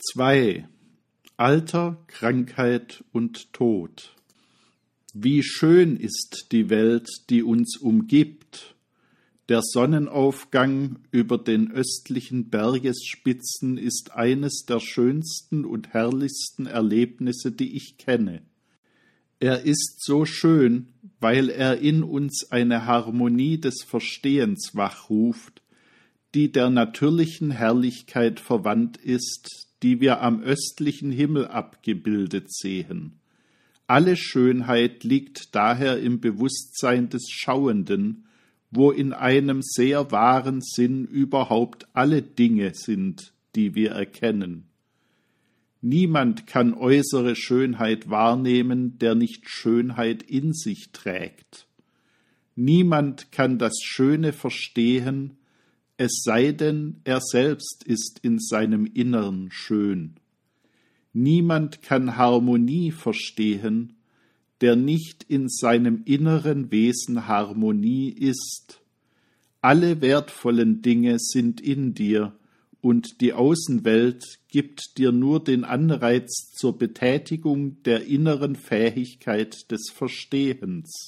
2. Alter, Krankheit und Tod. Wie schön ist die Welt, die uns umgibt. Der Sonnenaufgang über den östlichen Bergesspitzen ist eines der schönsten und herrlichsten Erlebnisse, die ich kenne. Er ist so schön, weil er in uns eine Harmonie des Verstehens wachruft, die der natürlichen Herrlichkeit verwandt ist, die wir am östlichen Himmel abgebildet sehen. Alle Schönheit liegt daher im Bewusstsein des Schauenden, wo in einem sehr wahren Sinn überhaupt alle Dinge sind, die wir erkennen. Niemand kann äußere Schönheit wahrnehmen, der nicht Schönheit in sich trägt. Niemand kann das Schöne verstehen, es sei denn, er selbst ist in seinem Innern schön. Niemand kann Harmonie verstehen, der nicht in seinem inneren Wesen Harmonie ist. Alle wertvollen Dinge sind in dir, und die Außenwelt gibt dir nur den Anreiz zur Betätigung der inneren Fähigkeit des Verstehens.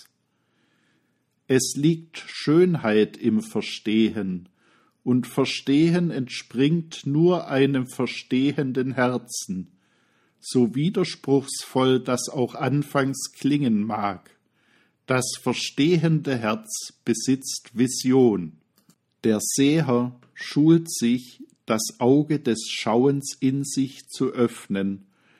Es liegt Schönheit im Verstehen, und Verstehen entspringt nur einem verstehenden Herzen, so widerspruchsvoll das auch anfangs klingen mag. Das verstehende Herz besitzt Vision. Der Seher schult sich, das Auge des Schauens in sich zu öffnen,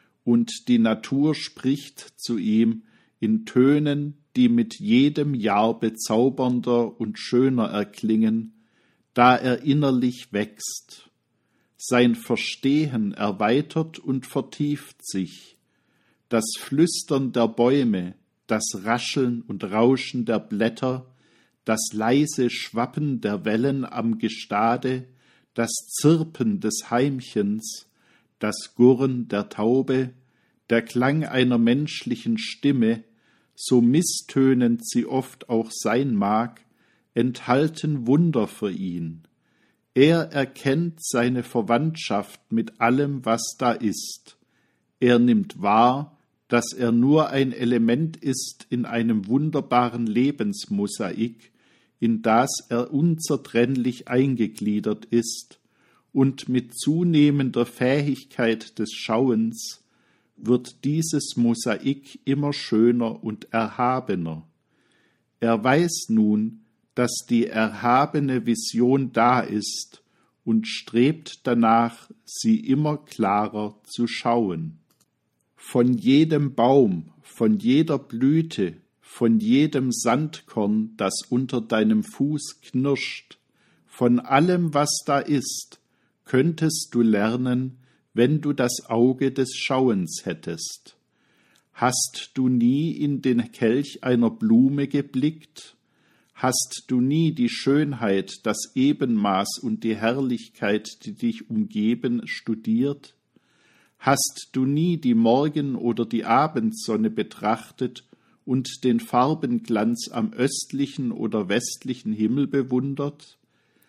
und die Natur spricht zu ihm in Tönen, die mit jedem Jahr bezaubernder und schöner erklingen, da er innerlich wächst. Sein Verstehen erweitert und vertieft sich. Das Flüstern der Bäume, das Rascheln und Rauschen der Blätter, das leise Schwappen der Wellen am Gestade, das Zirpen des Heimchens, das Gurren der Taube, der Klang einer menschlichen Stimme, so misstönend sie oft auch sein mag, enthalten Wunder für ihn. Er erkennt seine Verwandtschaft mit allem, was da ist. Er nimmt wahr, dass er nur ein Element ist in einem wunderbaren Lebensmosaik, in das er unzertrennlich eingegliedert ist, und mit zunehmender Fähigkeit des Schauens wird dieses Mosaik immer schöner und erhabener. Er weiß nun, dass die erhabene Vision da ist und strebt danach, sie immer klarer zu schauen. Von jedem Baum, von jeder Blüte, von jedem Sandkorn, das unter deinem Fuß knirscht, von allem, was da ist, könntest du lernen, wenn du das Auge des Schauens hättest. Hast du nie in den Kelch einer Blume geblickt? Hast du nie die Schönheit, das Ebenmaß und die Herrlichkeit, die dich umgeben, studiert? Hast du nie die Morgen- oder die Abendsonne betrachtet und den Farbenglanz am östlichen oder westlichen Himmel bewundert?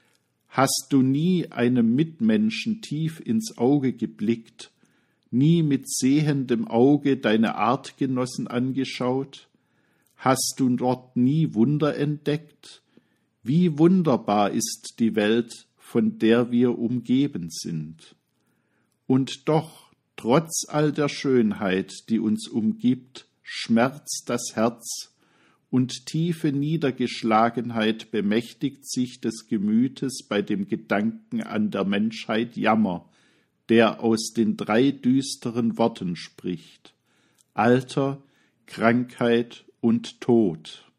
Hast du nie einem Mitmenschen tief ins Auge geblickt, nie mit sehendem Auge deine Artgenossen angeschaut? Hast du dort nie Wunder entdeckt? Wie wunderbar ist die Welt, von der wir umgeben sind. Und doch, trotz all der Schönheit, die uns umgibt, schmerzt das Herz, und tiefe Niedergeschlagenheit bemächtigt sich des Gemütes bei dem Gedanken an der Menschheit Jammer, der aus den 3 düsteren Worten spricht: Alter, Krankheit und Tod.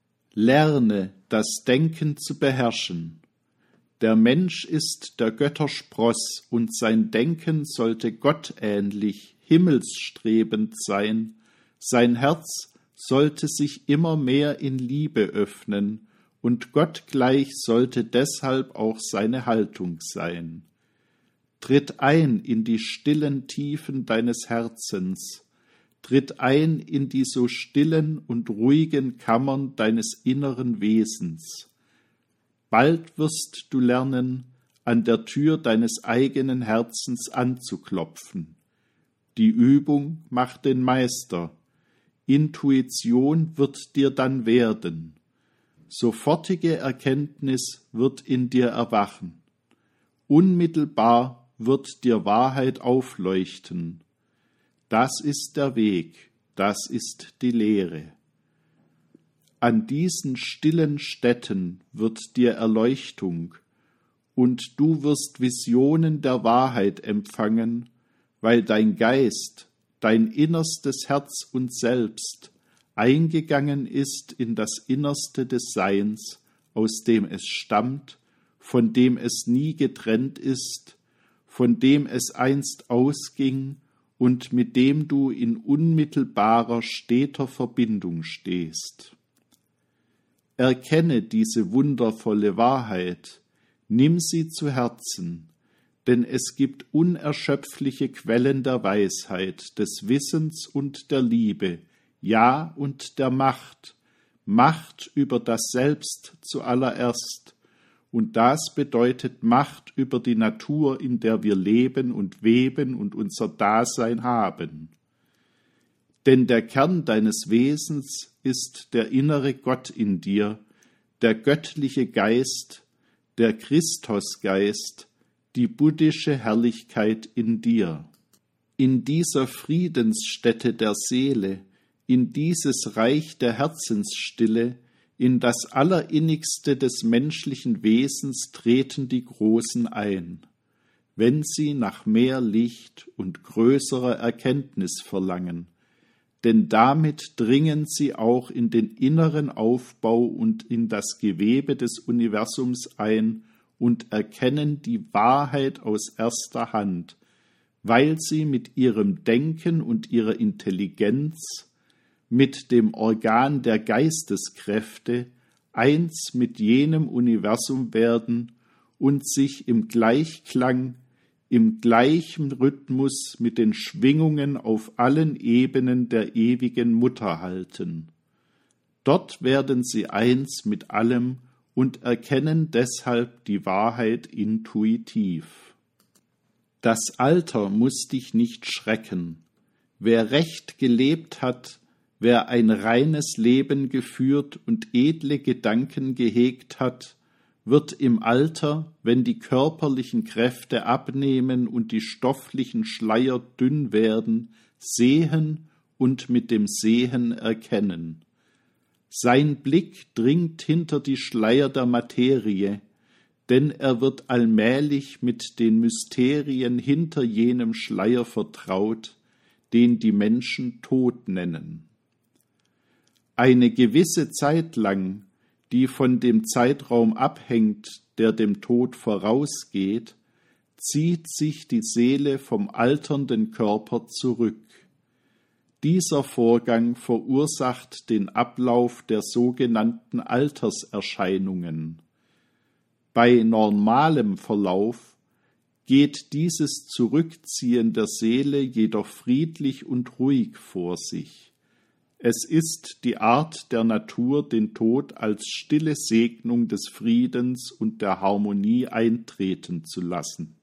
Lerne, das Denken zu beherrschen. Der Mensch ist der Götterspross, und sein Denken sollte gottähnlich, himmelsstrebend sein. Sein Herz sollte sich immer mehr in Liebe öffnen, und gottgleich sollte deshalb auch seine Haltung sein. Tritt ein in die stillen Tiefen deines Herzens, tritt ein in die so stillen und ruhigen Kammern deines inneren Wesens. Bald wirst du lernen, an der Tür deines eigenen Herzens anzuklopfen. Die Übung macht den Meister. Intuition wird dir dann werden. Sofortige Erkenntnis wird in dir erwachen. Unmittelbar wird dir Wahrheit aufleuchten. Das ist der Weg, das ist die Lehre. An diesen stillen Stätten wird dir Erleuchtung, und du wirst Visionen der Wahrheit empfangen, weil dein Geist, dein innerstes Herz und Selbst eingegangen ist in das Innerste des Seins, aus dem es stammt, von dem es nie getrennt ist, von dem es einst ausging und mit dem du in unmittelbarer, steter Verbindung stehst. Erkenne diese wundervolle Wahrheit, nimm sie zu Herzen, denn es gibt unerschöpfliche Quellen der Weisheit, des Wissens und der Liebe, ja und der Macht, Macht über das Selbst zuallererst, und das bedeutet Macht über die Natur, in der wir leben und weben und unser Dasein haben. Denn der Kern deines Wesens ist der innere Gott in dir, der göttliche Geist, der Christusgeist, die buddhische Herrlichkeit in dir. In dieser Friedensstätte der Seele, in dieses Reich der Herzensstille, in das Allerinnigste des menschlichen Wesens treten die Großen ein, wenn sie nach mehr Licht und größerer Erkenntnis verlangen, denn damit dringen sie auch in den inneren Aufbau und in das Gewebe des Universums ein und erkennen die Wahrheit aus erster Hand, weil sie mit ihrem Denken und ihrer Intelligenz, mit dem Organ der Geisteskräfte, eins mit jenem Universum werden und sich im Gleichklang, im gleichen Rhythmus mit den Schwingungen auf allen Ebenen der ewigen Mutter halten. Dort werden sie eins mit allem und erkennen deshalb die Wahrheit intuitiv. Das Alter muss dich nicht schrecken. Wer recht gelebt hat, wer ein reines Leben geführt und edle Gedanken gehegt hat, wird im Alter, wenn die körperlichen Kräfte abnehmen und die stofflichen Schleier dünn werden, sehen und mit dem Sehen erkennen. Sein Blick dringt hinter die Schleier der Materie, denn er wird allmählich mit den Mysterien hinter jenem Schleier vertraut, den die Menschen Tod nennen. Eine gewisse Zeit lang, die von dem Zeitraum abhängt, der dem Tod vorausgeht, zieht sich die Seele vom alternden Körper zurück. Dieser Vorgang verursacht den Ablauf der sogenannten Alterserscheinungen. Bei normalem Verlauf geht dieses Zurückziehen der Seele jedoch friedlich und ruhig vor sich. Es ist die Art der Natur, den Tod als stille Segnung des Friedens und der Harmonie eintreten zu lassen.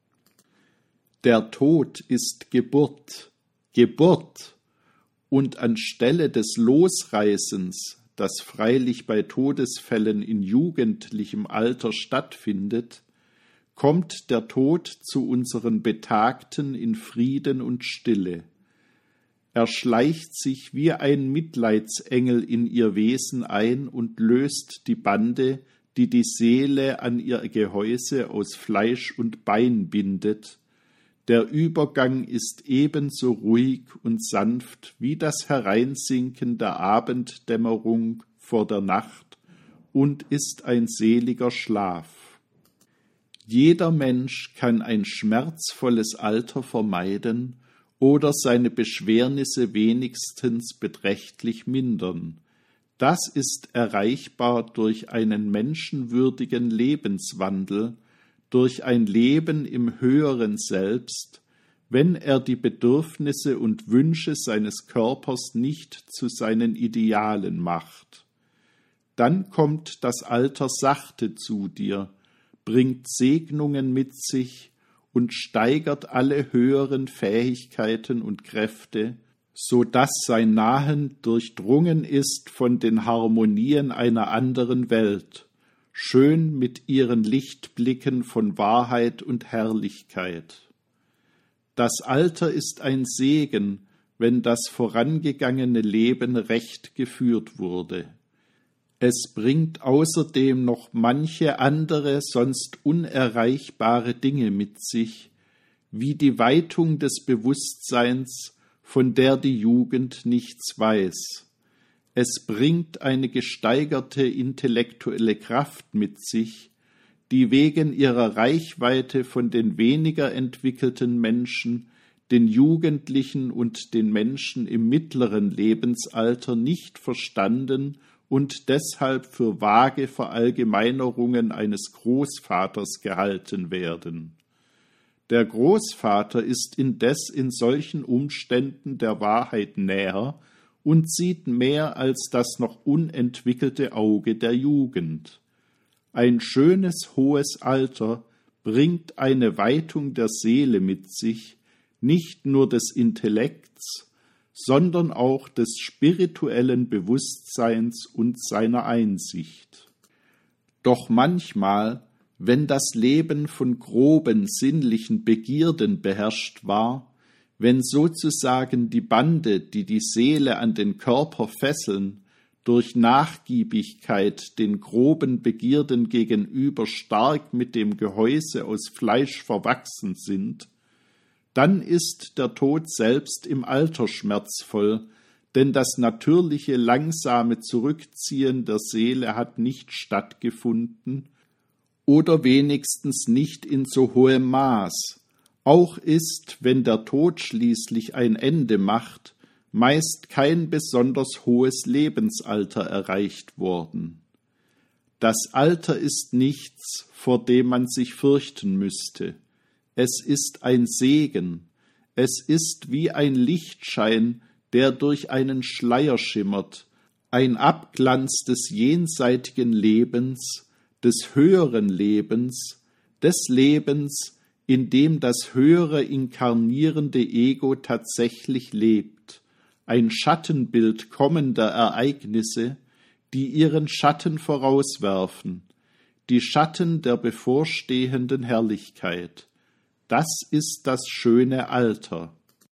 Der Tod ist Geburt, Geburt, und anstelle des Losreißens, das freilich bei Todesfällen in jugendlichem Alter stattfindet, kommt der Tod zu unseren Betagten in Frieden und Stille. Er schleicht sich wie ein Mitleidsengel in ihr Wesen ein und löst die Bande, die die Seele an ihr Gehäuse aus Fleisch und Bein bindet. Der Übergang ist ebenso ruhig und sanft wie das Hereinsinken der Abenddämmerung vor der Nacht und ist ein seliger Schlaf. Jeder Mensch kann ein schmerzvolles Alter vermeiden oder seine Beschwernisse wenigstens beträchtlich mindern. Das ist erreichbar durch einen menschenwürdigen Lebenswandel, durch ein Leben im höheren Selbst, wenn er die Bedürfnisse und Wünsche seines Körpers nicht zu seinen Idealen macht. Dann kommt das Alter sachte zu dir, bringt Segnungen mit sich und steigert alle höheren Fähigkeiten und Kräfte, so dass sein Nahen durchdrungen ist von den Harmonien einer anderen Welt, schön mit ihren Lichtblicken von Wahrheit und Herrlichkeit. Das Alter ist ein Segen, wenn das vorangegangene Leben recht geführt wurde. Es bringt außerdem noch manche andere, sonst unerreichbare Dinge mit sich, wie die Weitung des Bewusstseins, von der die Jugend nichts weiß. Es bringt eine gesteigerte intellektuelle Kraft mit sich, die wegen ihrer Reichweite von den weniger entwickelten Menschen, den Jugendlichen und den Menschen im mittleren Lebensalter nicht verstanden und deshalb für vage Verallgemeinerungen eines Großvaters gehalten werden. Der Großvater ist indes in solchen Umständen der Wahrheit näher und sieht mehr als das noch unentwickelte Auge der Jugend. Ein schönes, hohes Alter bringt eine Weitung der Seele mit sich, nicht nur des Intellekts, sondern auch des spirituellen Bewusstseins und seiner Einsicht. Doch manchmal, wenn das Leben von groben sinnlichen Begierden beherrscht war, wenn sozusagen die Bande, die die Seele an den Körper fesseln, durch Nachgiebigkeit den groben Begierden gegenüber stark mit dem Gehäuse aus Fleisch verwachsen sind, dann ist der Tod selbst im Alter schmerzvoll, denn das natürliche, langsame Zurückziehen der Seele hat nicht stattgefunden oder wenigstens nicht in so hohem Maß. Auch ist, wenn der Tod schließlich ein Ende macht, meist kein besonders hohes Lebensalter erreicht worden. Das Alter ist nichts, vor dem man sich fürchten müsste. Es ist ein Segen, es ist wie ein Lichtschein, der durch einen Schleier schimmert, ein Abglanz des jenseitigen Lebens, des höheren Lebens, des Lebens, in dem das höhere inkarnierende Ego tatsächlich lebt, ein Schattenbild kommender Ereignisse, die ihren Schatten vorauswerfen, die Schatten der bevorstehenden Herrlichkeit. Das ist das schöne Alter.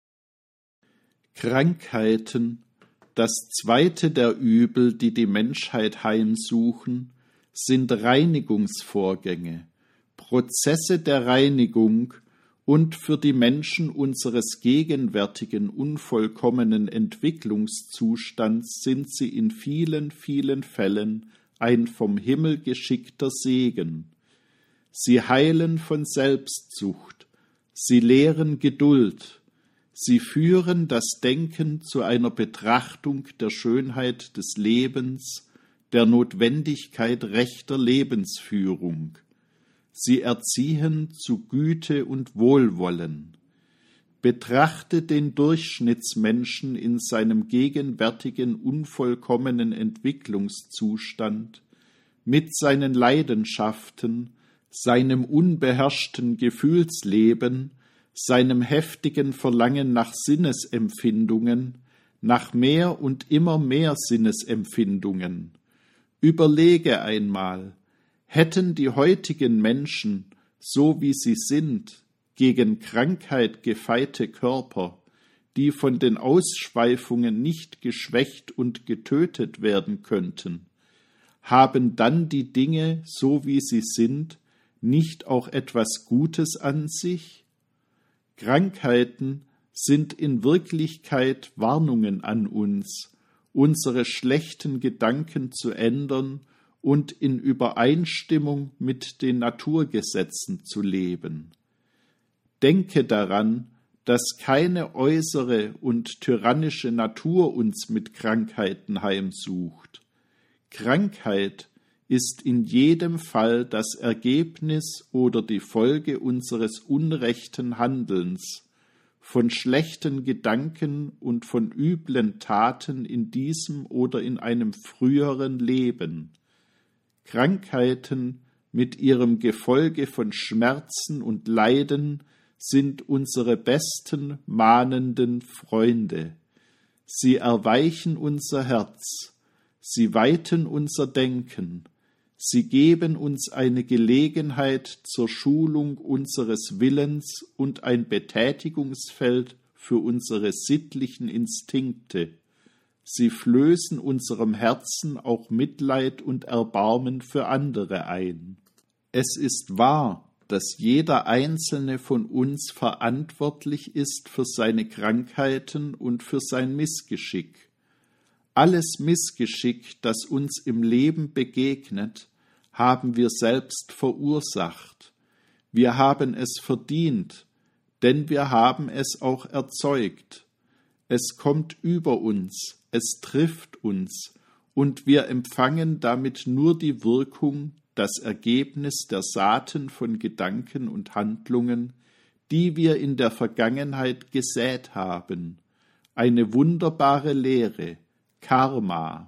Krankheiten, das zweite der Übel, die die Menschheit heimsuchen, sind Reinigungsvorgänge, Prozesse der Reinigung, und für die Menschen unseres gegenwärtigen unvollkommenen Entwicklungszustands sind sie in vielen, vielen Fällen ein vom Himmel geschickter Segen. Sie heilen von Selbstsucht, sie lehren Geduld, sie führen das Denken zu einer Betrachtung der Schönheit des Lebens, der Notwendigkeit rechter Lebensführung. Sie erziehen zu Güte und Wohlwollen. Betrachte den Durchschnittsmenschen in seinem gegenwärtigen unvollkommenen Entwicklungszustand, mit seinen Leidenschaften, seinem unbeherrschten Gefühlsleben, seinem heftigen Verlangen nach Sinnesempfindungen, nach mehr und immer mehr Sinnesempfindungen. Überlege einmal, hätten die heutigen Menschen, so wie sie sind, gegen Krankheit gefeite Körper, die von den Ausschweifungen nicht geschwächt und getötet werden könnten, haben dann die Dinge, so wie sie sind, nicht auch etwas Gutes an sich? Krankheiten sind in Wirklichkeit Warnungen an uns, unsere schlechten Gedanken zu ändern und in Übereinstimmung mit den Naturgesetzen zu leben. Denke daran, dass keine äußere und tyrannische Natur uns mit Krankheiten heimsucht. Krankheit ist in jedem Fall das Ergebnis oder die Folge unseres unrechten Handelns, von schlechten Gedanken und von üblen Taten in diesem oder in einem früheren Leben. Krankheiten mit ihrem Gefolge von Schmerzen und Leiden sind unsere besten mahnenden Freunde. Sie erweichen unser Herz, sie weiten unser Denken, sie geben uns eine Gelegenheit zur Schulung unseres Willens und ein Betätigungsfeld für unsere sittlichen Instinkte. Sie flößen unserem Herzen auch Mitleid und Erbarmen für andere ein. Es ist wahr, dass jeder Einzelne von uns verantwortlich ist für seine Krankheiten und für sein Missgeschick. Alles Missgeschick, das uns im Leben begegnet, haben wir selbst verursacht. Wir haben es verdient, denn wir haben es auch erzeugt. Es kommt über uns, es trifft uns, und wir empfangen damit nur die Wirkung, das Ergebnis der Saaten von Gedanken und Handlungen, die wir in der Vergangenheit gesät haben. Eine wunderbare Lehre, Karma.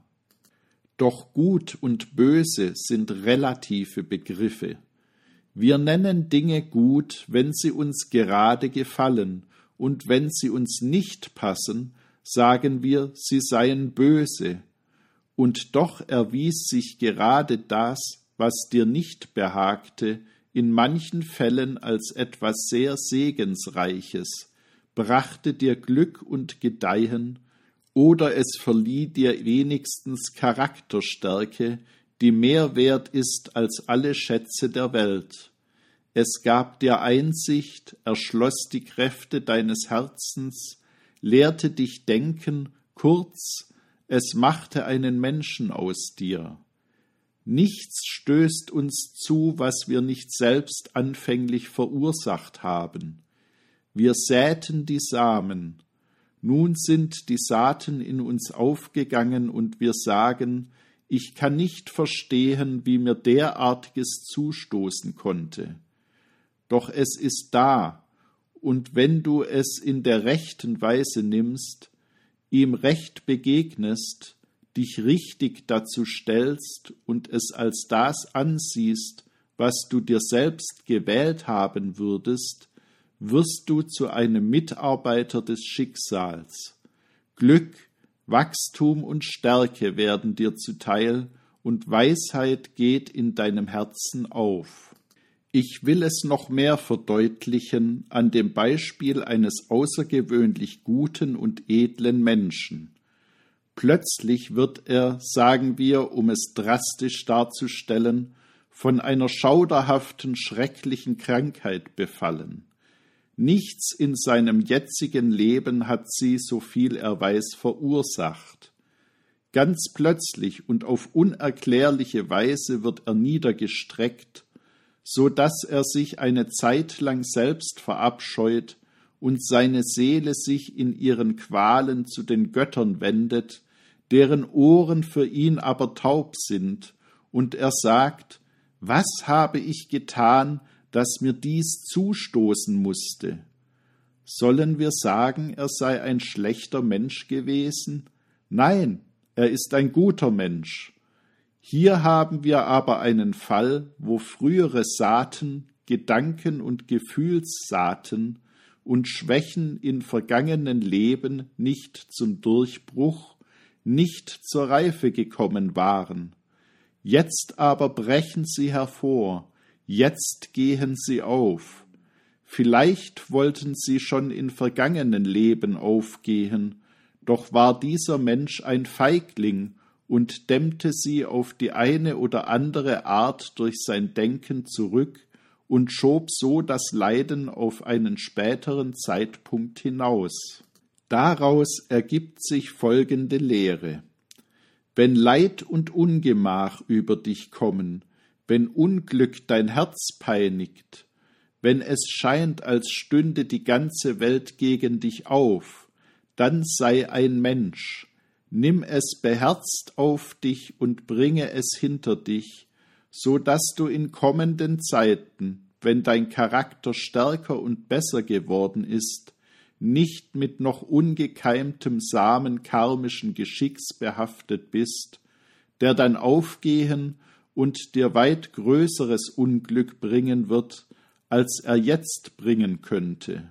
Doch Gut und Böse sind relative Begriffe. Wir nennen Dinge gut, wenn sie uns gerade gefallen, und wenn sie uns nicht passen, sagen wir, sie seien böse. Und doch erwies sich gerade das, was dir nicht behagte, in manchen Fällen als etwas sehr Segensreiches, brachte dir Glück und Gedeihen, oder es verlieh dir wenigstens Charakterstärke, die mehr wert ist als alle Schätze der Welt. Es gab dir Einsicht, erschloss die Kräfte deines Herzens, lehrte dich denken, kurz, es machte einen Menschen aus dir. Nichts stößt uns zu, was wir nicht selbst anfänglich verursacht haben. Wir säten die Samen. Nun sind die Saaten in uns aufgegangen und wir sagen, ich kann nicht verstehen, wie mir derartiges zustoßen konnte. Doch es ist da, und wenn du es in der rechten Weise nimmst, ihm recht begegnest, dich richtig dazu stellst und es als das ansiehst, was du dir selbst gewählt haben würdest, wirst du zu einem Mitarbeiter des Schicksals. Glück, Wachstum und Stärke werden dir zuteil, und Weisheit geht in deinem Herzen auf. Ich will es noch mehr verdeutlichen an dem Beispiel eines außergewöhnlich guten und edlen Menschen. Plötzlich wird er, sagen wir, um es drastisch darzustellen, von einer schauderhaften, schrecklichen Krankheit befallen. Nichts in seinem jetzigen Leben hat sie, so viel er weiß, verursacht. Ganz plötzlich und auf unerklärliche Weise wird er niedergestreckt, so dass er sich eine Zeit lang selbst verabscheut und seine Seele sich in ihren Qualen zu den Göttern wendet, deren Ohren für ihn aber taub sind, und er sagt, was habe ich getan, dass mir dies zustoßen musste? Sollen wir sagen, er sei ein schlechter Mensch gewesen? Nein, er ist ein guter Mensch. Hier haben wir aber einen Fall, wo frühere Saaten, Gedanken und Gefühlssaaten und Schwächen in vergangenen Leben nicht zum Durchbruch, nicht zur Reife gekommen waren. Jetzt aber brechen sie hervor, jetzt gehen sie auf. Vielleicht wollten sie schon in vergangenen Leben aufgehen, doch war dieser Mensch ein Feigling und dämmte sie auf die eine oder andere Art durch sein Denken zurück und schob so das Leiden auf einen späteren Zeitpunkt hinaus. Daraus ergibt sich folgende Lehre. Wenn Leid und Ungemach über dich kommen, wenn Unglück dein Herz peinigt, wenn es scheint, als stünde die ganze Welt gegen dich auf, dann sei ein Mensch, nimm es beherzt auf dich und bringe es hinter dich, so dass du in kommenden Zeiten, wenn dein Charakter stärker und besser geworden ist, nicht mit noch ungekeimtem Samen karmischen Geschicks behaftet bist, der dein Aufgehen und dir weit größeres Unglück bringen wird, als er jetzt bringen könnte.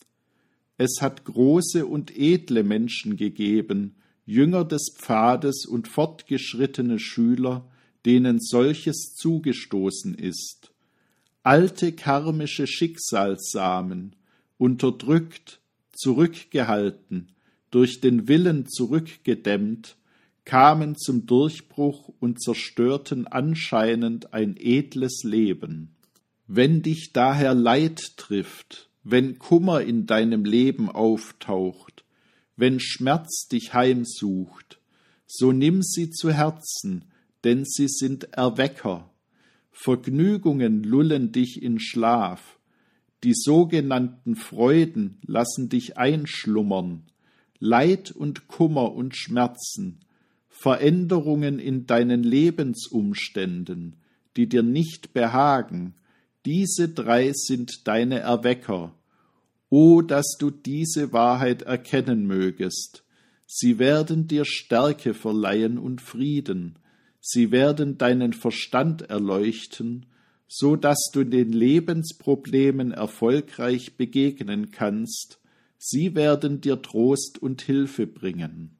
Es hat große und edle Menschen gegeben, Jünger des Pfades und fortgeschrittene Schüler, denen solches zugestoßen ist. Alte karmische Schicksalssamen, unterdrückt, zurückgehalten, durch den Willen zurückgedämmt, kamen zum Durchbruch und zerstörten anscheinend ein edles Leben. Wenn dich daher Leid trifft, wenn Kummer in deinem Leben auftaucht, wenn Schmerz dich heimsucht, so nimm sie zu Herzen, denn sie sind Erwecker. Vergnügungen lullen dich in Schlaf, die sogenannten Freuden lassen dich einschlummern, Leid und Kummer und Schmerzen, Veränderungen in deinen Lebensumständen, die dir nicht behagen, diese drei sind deine Erwecker. O, dass du diese Wahrheit erkennen mögest. Sie werden dir Stärke verleihen und Frieden. Sie werden deinen Verstand erleuchten, so dass du den Lebensproblemen erfolgreich begegnen kannst. Sie werden dir Trost und Hilfe bringen.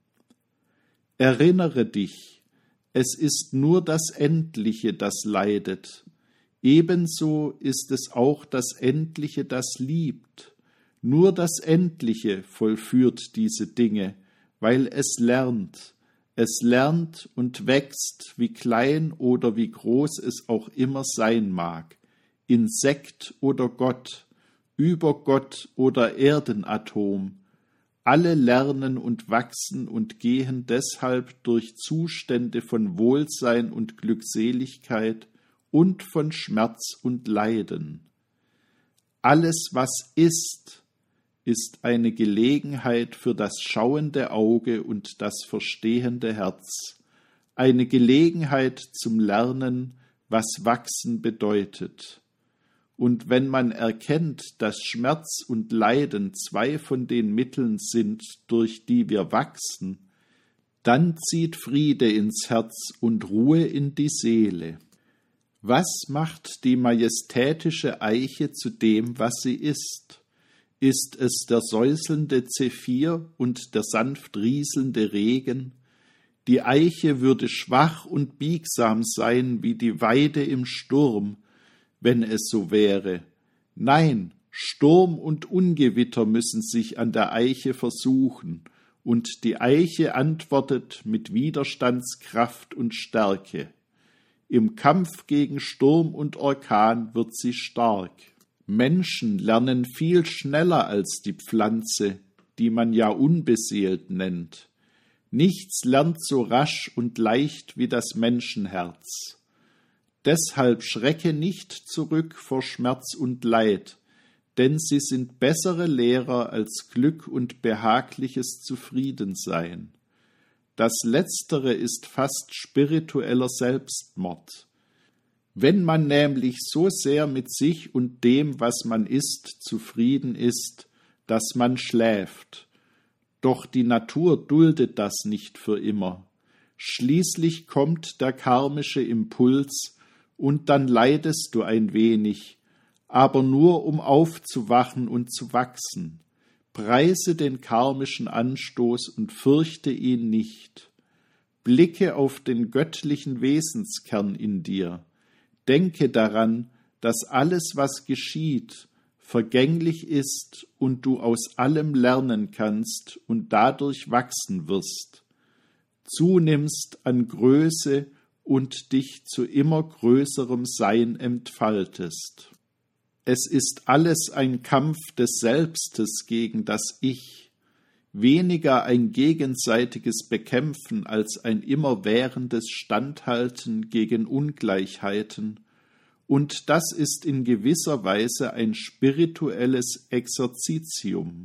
Erinnere dich, es ist nur das Endliche, das leidet. Ebenso ist es auch das Endliche, das liebt. Nur das Endliche vollführt diese Dinge, weil es lernt. Es lernt und wächst, wie klein oder wie groß es auch immer sein mag, Insekt oder Gott, Übergott oder Erdenatom. Alle lernen und wachsen und gehen deshalb durch Zustände von Wohlsein und Glückseligkeit und von Schmerz und Leiden. Alles, was ist, ist eine Gelegenheit für das schauende Auge und das verstehende Herz, eine Gelegenheit zum Lernen, was wachsen bedeutet. Und wenn man erkennt, dass Schmerz und Leiden zwei von den Mitteln sind, durch die wir wachsen, dann zieht Friede ins Herz und Ruhe in die Seele. Was macht die majestätische Eiche zu dem, was sie ist? Ist es der säuselnde Zephyr und der sanft rieselnde Regen? Die Eiche würde schwach und biegsam sein wie die Weide im Sturm, wenn es so wäre. Nein, Sturm und Ungewitter müssen sich an der Eiche versuchen, und die Eiche antwortet mit Widerstandskraft und Stärke. Im Kampf gegen Sturm und Orkan wird sie stark. Menschen lernen viel schneller als die Pflanze, die man ja unbeseelt nennt. Nichts lernt so rasch und leicht wie das Menschenherz. Deshalb schrecke nicht zurück vor Schmerz und Leid, denn sie sind bessere Lehrer als Glück und behagliches Zufriedensein. Das Letztere ist fast spiritueller Selbstmord. Wenn man nämlich so sehr mit sich und dem, was man ist, zufrieden ist, dass man schläft. Doch die Natur duldet das nicht für immer. Schließlich kommt der karmische Impuls, und dann leidest du ein wenig, aber nur um aufzuwachen und zu wachsen. Preise den karmischen Anstoß und fürchte ihn nicht. Blicke auf den göttlichen Wesenskern in dir. Denke daran, dass alles, was geschieht, vergänglich ist und du aus allem lernen kannst und dadurch wachsen wirst, zunimmst an Größe und dich zu immer größerem Sein entfaltest. Es ist alles ein Kampf des Selbstes gegen das Ich, weniger ein gegenseitiges Bekämpfen als ein immerwährendes Standhalten gegen Ungleichheiten, und das ist in gewisser Weise ein spirituelles Exerzitium.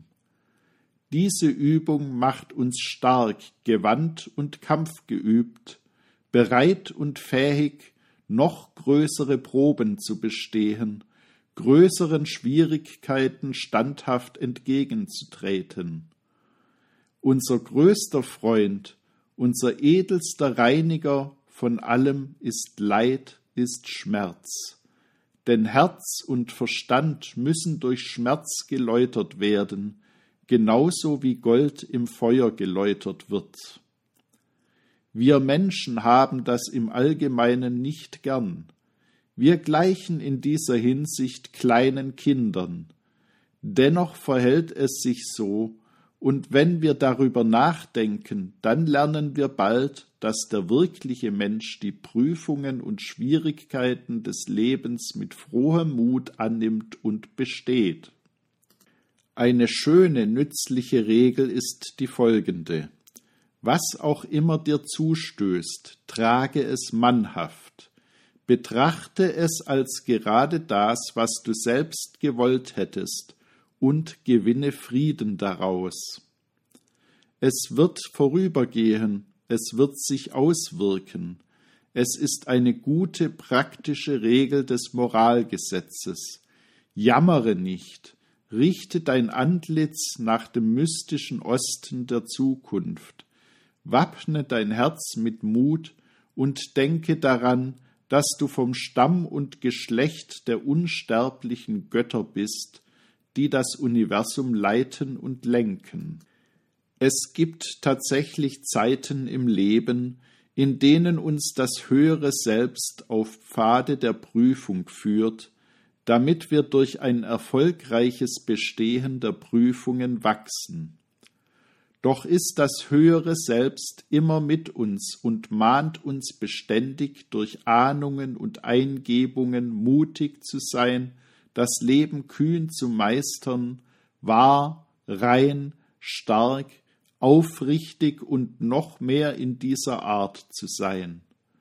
Diese Übung macht uns stark, gewandt und kampfgeübt, bereit und fähig, noch größere Proben zu bestehen, größeren Schwierigkeiten standhaft entgegenzutreten. Unser größter Freund, unser edelster Reiniger, von allem ist Leid, ist Schmerz. Denn Herz und Verstand müssen durch Schmerz geläutert werden, genauso wie Gold im Feuer geläutert wird. Wir Menschen haben das im Allgemeinen nicht gern. Wir gleichen in dieser Hinsicht kleinen Kindern. Dennoch verhält es sich so, und wenn wir darüber nachdenken, dann lernen wir bald, dass der wirkliche Mensch die Prüfungen und Schwierigkeiten des Lebens mit frohem Mut annimmt und besteht. Eine schöne, nützliche Regel ist die folgende: Was auch immer dir zustößt, trage es mannhaft. Betrachte es als gerade das, was du selbst gewollt hättest, und gewinne Frieden daraus. Es wird vorübergehen, es wird sich auswirken. Es ist eine gute, praktische Regel des Moralgesetzes. Jammere nicht, richte dein Antlitz nach dem mystischen Osten der Zukunft. Wappne dein Herz mit Mut und denke daran, dass du vom Stamm und Geschlecht der unsterblichen Götter bist, die das Universum leiten und lenken. Es gibt tatsächlich Zeiten im Leben, in denen uns das höhere Selbst auf Pfade der Prüfung führt, damit wir durch ein erfolgreiches Bestehen der Prüfungen wachsen. Doch ist das höhere Selbst immer mit uns und mahnt uns beständig durch Ahnungen und Eingebungen mutig zu sein, das Leben kühn zu meistern, wahr, rein, stark, aufrichtig und noch mehr in dieser Art zu sein.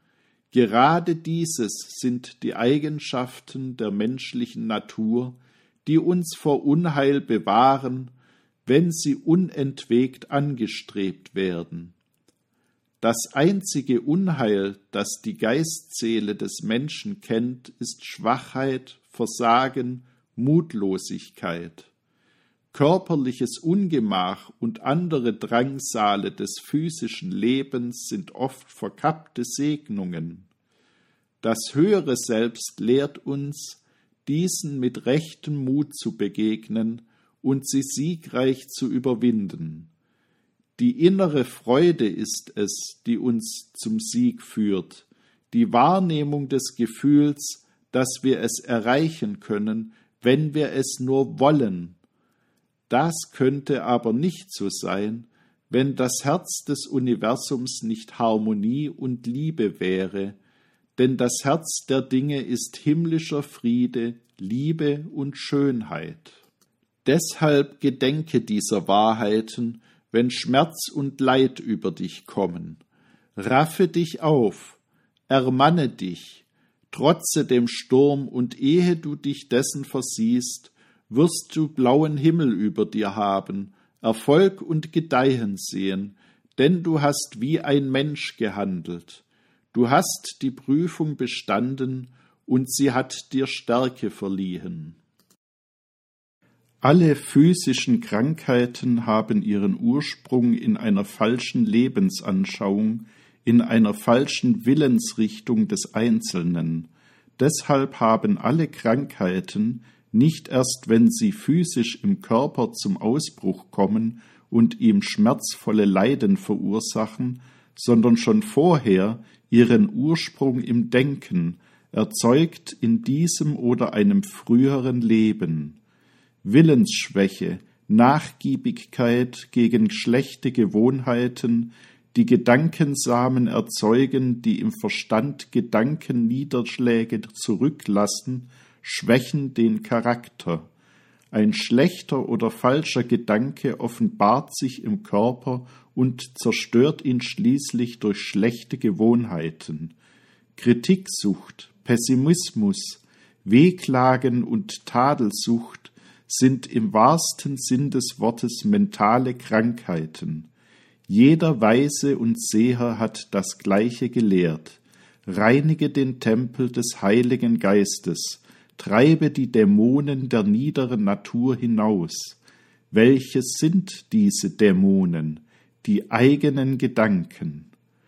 Gerade dieses sind die Eigenschaften der menschlichen Natur, die uns vor Unheil bewahren, wenn sie unentwegt angestrebt werden. Das einzige Unheil, das die Geistseele des Menschen kennt, ist Schwachheit, Versagen, Mutlosigkeit. Körperliches Ungemach und andere Drangsale des physischen Lebens sind oft verkappte Segnungen. Das höhere Selbst lehrt uns, diesen mit rechtem Mut zu begegnen und sie siegreich zu überwinden. Die innere Freude ist es, die uns zum Sieg führt, die Wahrnehmung des Gefühls, dass wir es erreichen können, wenn wir es nur wollen. Das könnte aber nicht so sein, wenn das Herz des Universums nicht Harmonie und Liebe wäre, denn das Herz der Dinge ist himmlischer Friede, Liebe und Schönheit. Deshalb gedenke dieser Wahrheiten, wenn Schmerz und Leid über dich kommen. Raffe dich auf, ermanne dich, trotze dem Sturm, und ehe du dich dessen versiehst, wirst du blauen Himmel über dir haben, Erfolg und Gedeihen sehen, denn du hast wie ein Mensch gehandelt. Du hast die Prüfung bestanden, und sie hat dir Stärke verliehen. Alle physischen Krankheiten haben ihren Ursprung in einer falschen Lebensanschauung, in einer falschen Willensrichtung des Einzelnen. Deshalb haben alle Krankheiten, nicht erst wenn sie physisch im Körper zum Ausbruch kommen und ihm schmerzvolle Leiden verursachen, sondern schon vorher ihren Ursprung im Denken, erzeugt in diesem oder einem früheren Leben. Willensschwäche, Nachgiebigkeit gegen schlechte Gewohnheiten, die Gedankensamen erzeugen, die im Verstand Gedankenniederschläge zurücklassen, schwächen den Charakter. Ein schlechter oder falscher Gedanke offenbart sich im Körper und zerstört ihn schließlich durch schlechte Gewohnheiten. Kritiksucht, Pessimismus, Wehklagen und Tadelsucht sind im wahrsten Sinn des Wortes mentale Krankheiten. Jeder Weise und Seher hat das Gleiche gelehrt. Reinige den Tempel des Heiligen Geistes, treibe die Dämonen der niederen Natur hinaus. Welches sind diese Dämonen? Die eigenen Gedanken.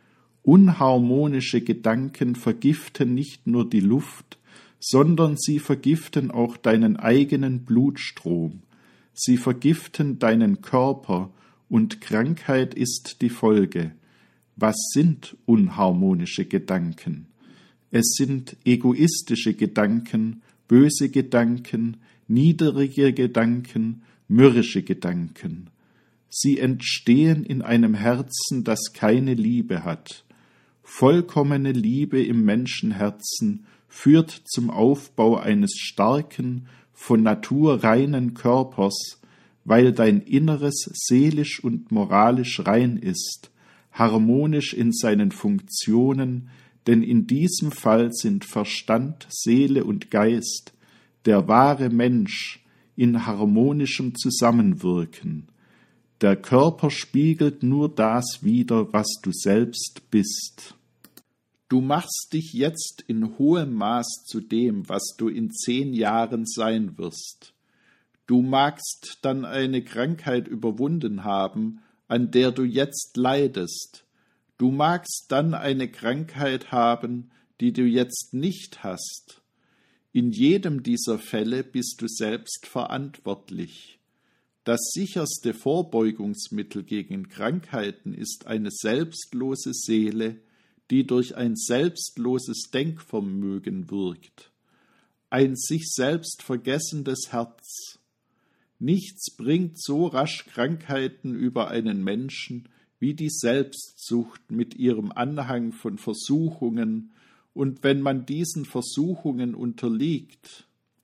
Unharmonische Gedanken vergiften nicht nur die Luft, sondern sie vergiften auch deinen eigenen Blutstrom. Sie vergiften deinen Körper und Krankheit ist die Folge. Was sind unharmonische Gedanken? Es sind egoistische Gedanken, böse Gedanken, niedrige Gedanken, mürrische Gedanken. Sie entstehen in einem Herzen, das keine Liebe hat. Vollkommene Liebe im Menschenherzen führt zum Aufbau eines starken, von Natur reinen Körpers, weil dein Inneres seelisch und moralisch rein ist, harmonisch in seinen Funktionen, denn in diesem Fall sind Verstand, Seele und Geist, der wahre Mensch, in harmonischem Zusammenwirken. Der Körper spiegelt nur das wider, was du selbst bist. Du machst dich jetzt in hohem Maß zu dem, was du in 10 Jahren sein wirst. Du magst dann eine Krankheit überwunden haben, an der du jetzt leidest. Du magst dann eine Krankheit haben, die du jetzt nicht hast. In jedem dieser Fälle bist du selbst verantwortlich. Das sicherste Vorbeugungsmittel gegen Krankheiten ist eine selbstlose Seele, die durch ein selbstloses Denkvermögen wirkt. Ein sich selbst vergessendes Herz. Nichts bringt so rasch Krankheiten über einen Menschen wie die Selbstsucht mit ihrem Anhang von Versuchungen, und wenn man diesen Versuchungen unterliegt,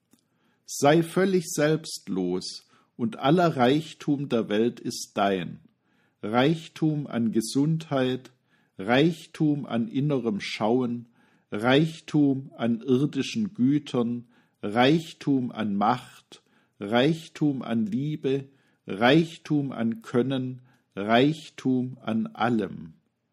sei völlig selbstlos, und aller Reichtum der Welt ist dein. Reichtum an Gesundheit, Reichtum an innerem Schauen, Reichtum an irdischen Gütern, Reichtum an Macht, Reichtum an Liebe, Reichtum an Können, Reichtum an allem.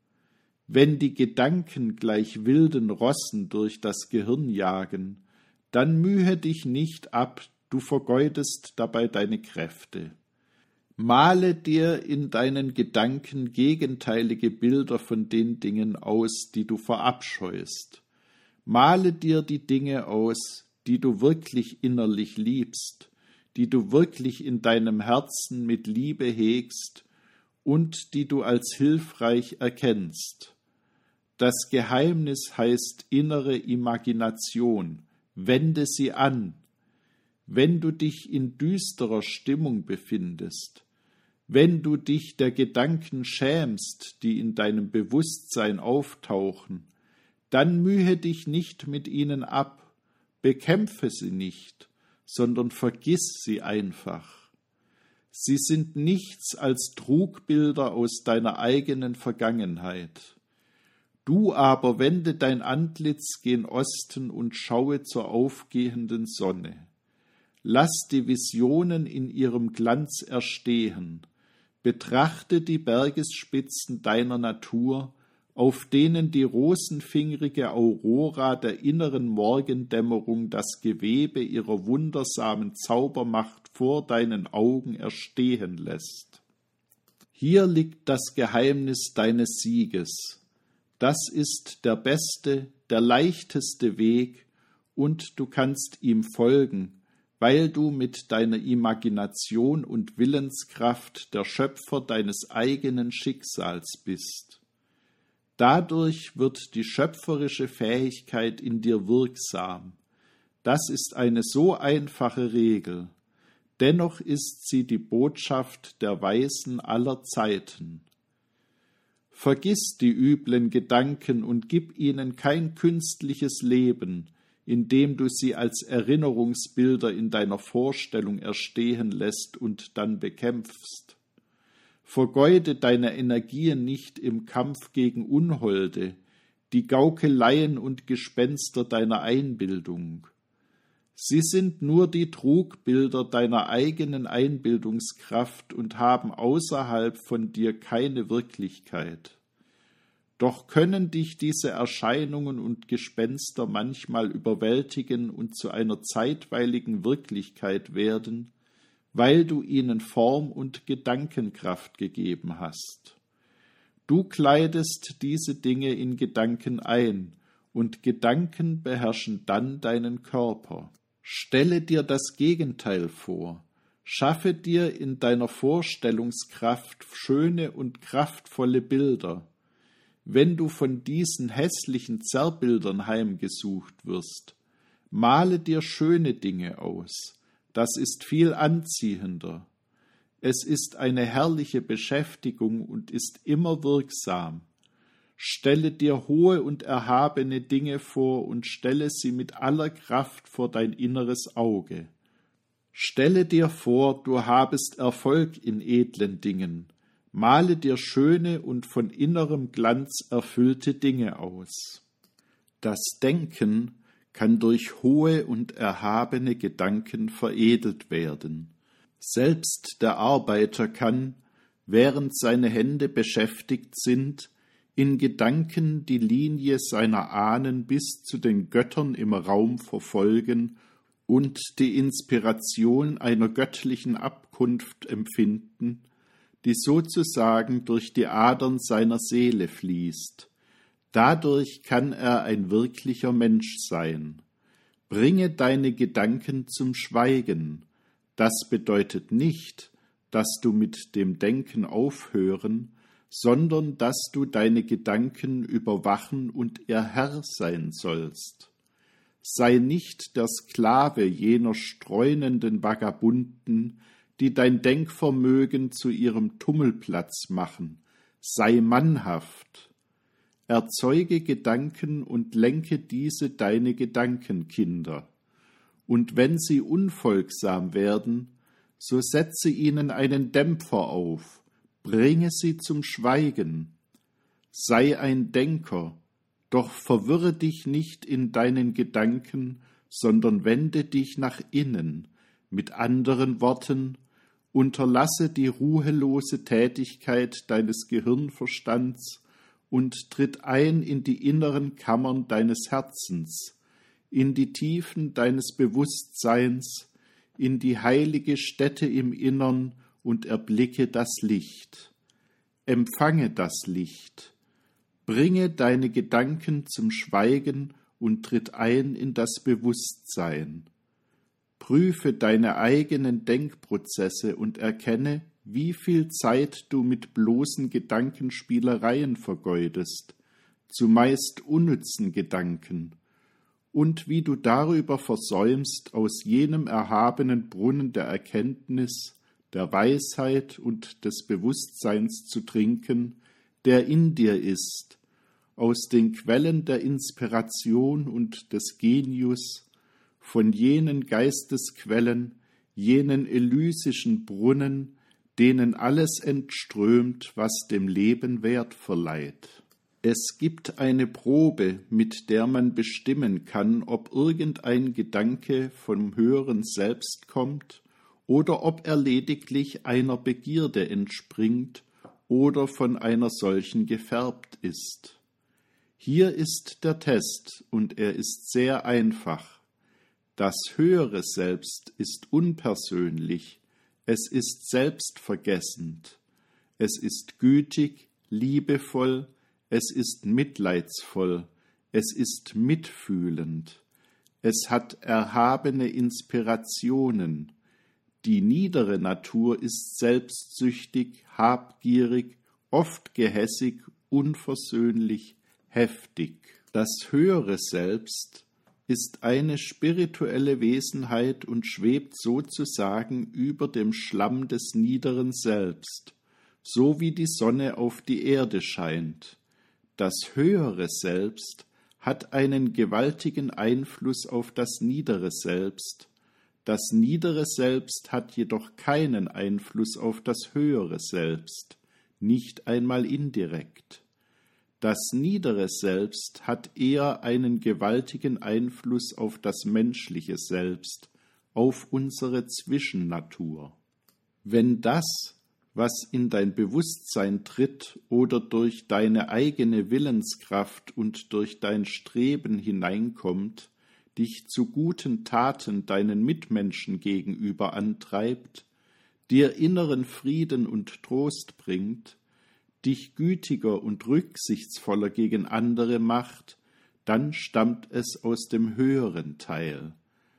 Wenn die Gedanken gleich wilden Rossen durch das Gehirn jagen, dann mühe dich nicht ab, du vergeudest dabei deine Kräfte. Male dir in deinen Gedanken gegenteilige Bilder von den Dingen aus, die du verabscheust. Male dir die Dinge aus, die du wirklich innerlich liebst, die du wirklich in deinem Herzen mit Liebe hegst und die du als hilfreich erkennst. Das Geheimnis heißt innere Imagination. Wende sie an. Wenn du dich in düsterer Stimmung befindest, wenn du dich der Gedanken schämst, die in deinem Bewusstsein auftauchen, dann mühe dich nicht mit ihnen ab, bekämpfe sie nicht, sondern vergiss sie einfach. Sie sind nichts als Trugbilder aus deiner eigenen Vergangenheit. Du aber wende dein Antlitz gen Osten und schaue zur aufgehenden Sonne. Lass die Visionen in ihrem Glanz erstehen. Betrachte die Bergesspitzen deiner Natur, auf denen die rosenfingrige Aurora der inneren Morgendämmerung das Gewebe ihrer wundersamen Zaubermacht vor deinen Augen erstehen lässt. Hier liegt das Geheimnis deines Sieges. Das ist der beste, der leichteste Weg, und du kannst ihm folgen, weil du mit deiner Imagination und Willenskraft der Schöpfer deines eigenen Schicksals bist. Dadurch wird die schöpferische Fähigkeit in dir wirksam. Das ist eine so einfache Regel. Dennoch ist sie die Botschaft der Weisen aller Zeiten. Vergiss die üblen Gedanken und gib ihnen kein künstliches Leben, indem du sie als Erinnerungsbilder in deiner Vorstellung erstehen lässt und dann bekämpfst. Vergeude deine Energien nicht im Kampf gegen Unholde, die Gaukeleien und Gespenster deiner Einbildung. Sie sind nur die Trugbilder deiner eigenen Einbildungskraft und haben außerhalb von dir keine Wirklichkeit. Doch können dich diese Erscheinungen und Gespenster manchmal überwältigen und zu einer zeitweiligen Wirklichkeit werden, weil du ihnen Form und Gedankenkraft gegeben hast. Du kleidest diese Dinge in Gedanken ein, und Gedanken beherrschen dann deinen Körper. Stelle dir das Gegenteil vor. Schaffe dir in deiner Vorstellungskraft schöne und kraftvolle Bilder. Wenn du von diesen hässlichen Zerrbildern heimgesucht wirst, male dir schöne Dinge aus. Das ist viel anziehender. Es ist eine herrliche Beschäftigung und ist immer wirksam. Stelle dir hohe und erhabene Dinge vor und stelle sie mit aller Kraft vor dein inneres Auge. Stelle dir vor, du habest Erfolg in edlen Dingen. Male dir schöne und von innerem Glanz erfüllte Dinge aus. Das Denken kann durch hohe und erhabene Gedanken veredelt werden. Selbst der Arbeiter kann, während seine Hände beschäftigt sind, in Gedanken die Linie seiner Ahnen bis zu den Göttern im Raum verfolgen und die Inspiration einer göttlichen Abkunft empfinden, die sozusagen durch die Adern seiner Seele fließt. Dadurch kann er ein wirklicher Mensch sein. Bringe deine Gedanken zum Schweigen. Das bedeutet nicht, dass du mit dem Denken aufhören, sondern dass du deine Gedanken überwachen und ihr Herr sein sollst. Sei nicht der Sklave jener streunenden Vagabunden, die dein Denkvermögen zu ihrem Tummelplatz machen. Sei mannhaft. Erzeuge Gedanken und lenke diese deine Gedankenkinder. Und wenn sie unfolgsam werden, so setze ihnen einen Dämpfer auf, bringe sie zum Schweigen. Sei ein Denker, doch verwirre dich nicht in deinen Gedanken, sondern wende dich nach innen. Mit anderen Worten, unterlasse die ruhelose Tätigkeit deines Gehirnverstands und tritt ein in die inneren Kammern deines Herzens, in die Tiefen deines Bewusstseins, in die heilige Stätte im Innern und erblicke das Licht. Empfange das Licht. Bringe deine Gedanken zum Schweigen und tritt ein in das Bewusstsein. Prüfe deine eigenen Denkprozesse und erkenne, wie viel Zeit du mit bloßen Gedankenspielereien vergeudest, zumeist unnützen Gedanken, und wie du darüber versäumst, aus jenem erhabenen Brunnen der Erkenntnis, der Weisheit und des Bewusstseins zu trinken, der in dir ist, aus den Quellen der Inspiration und des Genius, von jenen Geistesquellen, jenen elysischen Brunnen, denen alles entströmt, was dem Leben Wert verleiht. Es gibt eine Probe, mit der man bestimmen kann, ob irgendein Gedanke vom höheren Selbst kommt oder ob er lediglich einer Begierde entspringt oder von einer solchen gefärbt ist. Hier ist der Test, und er ist sehr einfach. Das höhere Selbst ist unpersönlich, es ist selbstvergessend, es ist gütig, liebevoll, es ist mitleidsvoll, es ist mitfühlend, es hat erhabene Inspirationen. Die niedere Natur ist selbstsüchtig, habgierig, oft gehässig, unversöhnlich, heftig. Das höhere Selbst ist eine spirituelle Wesenheit und schwebt sozusagen über dem Schlamm des niederen Selbst, so wie die Sonne auf die Erde scheint. Das höhere Selbst hat einen gewaltigen Einfluss auf das niedere Selbst. Das niedere Selbst hat jedoch keinen Einfluss auf das höhere Selbst, nicht einmal indirekt. Das niedere Selbst hat eher einen gewaltigen Einfluss auf das menschliche Selbst, auf unsere Zwischennatur. Wenn das, was in dein Bewusstsein tritt oder durch deine eigene Willenskraft und durch dein Streben hineinkommt, dich zu guten Taten deinen Mitmenschen gegenüber antreibt, dir inneren Frieden und Trost bringt, dich gütiger und rücksichtsvoller gegen andere macht, dann stammt es aus dem höheren Teil.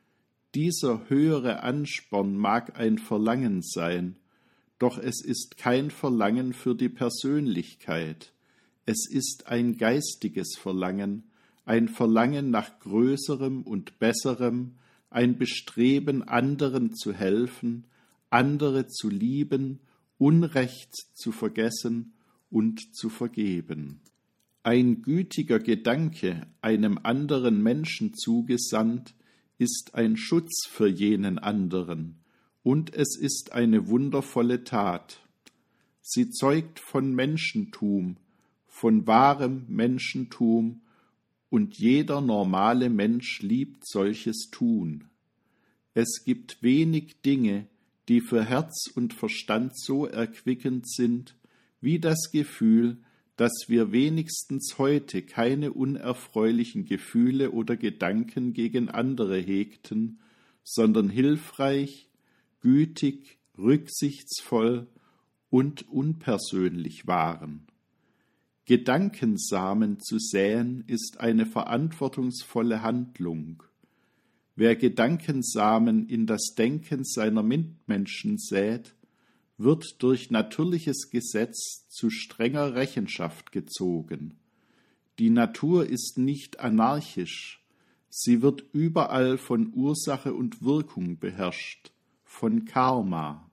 Dieser höhere Ansporn mag ein Verlangen sein, doch es ist kein Verlangen für die Persönlichkeit. Es ist ein geistiges Verlangen, ein Verlangen nach Größerem und Besserem, ein Bestreben, anderen zu helfen, andere zu lieben, Unrecht zu vergessen und zu vergeben. Ein gütiger Gedanke, einem anderen Menschen zugesandt, ist ein Schutz für jenen anderen, und es ist eine wundervolle Tat. Sie zeugt von Menschentum, von wahrem Menschentum, und jeder normale Mensch liebt solches Tun. Es gibt wenig Dinge, die für Herz und Verstand so erquickend sind, wie das Gefühl, dass wir wenigstens heute keine unerfreulichen Gefühle oder Gedanken gegen andere hegten, sondern hilfreich, gütig, rücksichtsvoll und unpersönlich waren. Gedankensamen zu säen ist eine verantwortungsvolle Handlung. Wer Gedankensamen in das Denken seiner Mitmenschen sät, wird durch natürliches Gesetz zu strenger Rechenschaft gezogen. Die Natur ist nicht anarchisch, sie wird überall von Ursache und Wirkung beherrscht, von Karma.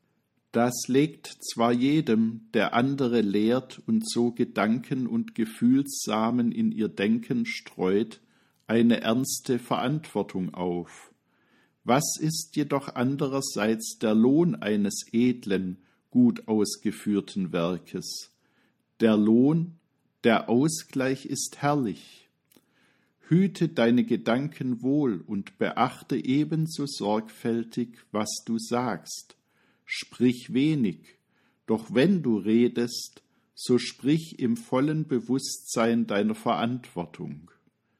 Das legt zwar jedem, der andere lehrt und so Gedanken und Gefühlssamen in ihr Denken streut, eine ernste Verantwortung auf. Was ist jedoch andererseits der Lohn eines edlen, gut ausgeführten Werkes? Der Lohn, der Ausgleich ist herrlich. Hüte deine Gedanken wohl und beachte ebenso sorgfältig, was du sagst. Sprich wenig, doch wenn du redest, so sprich im vollen Bewusstsein deiner Verantwortung.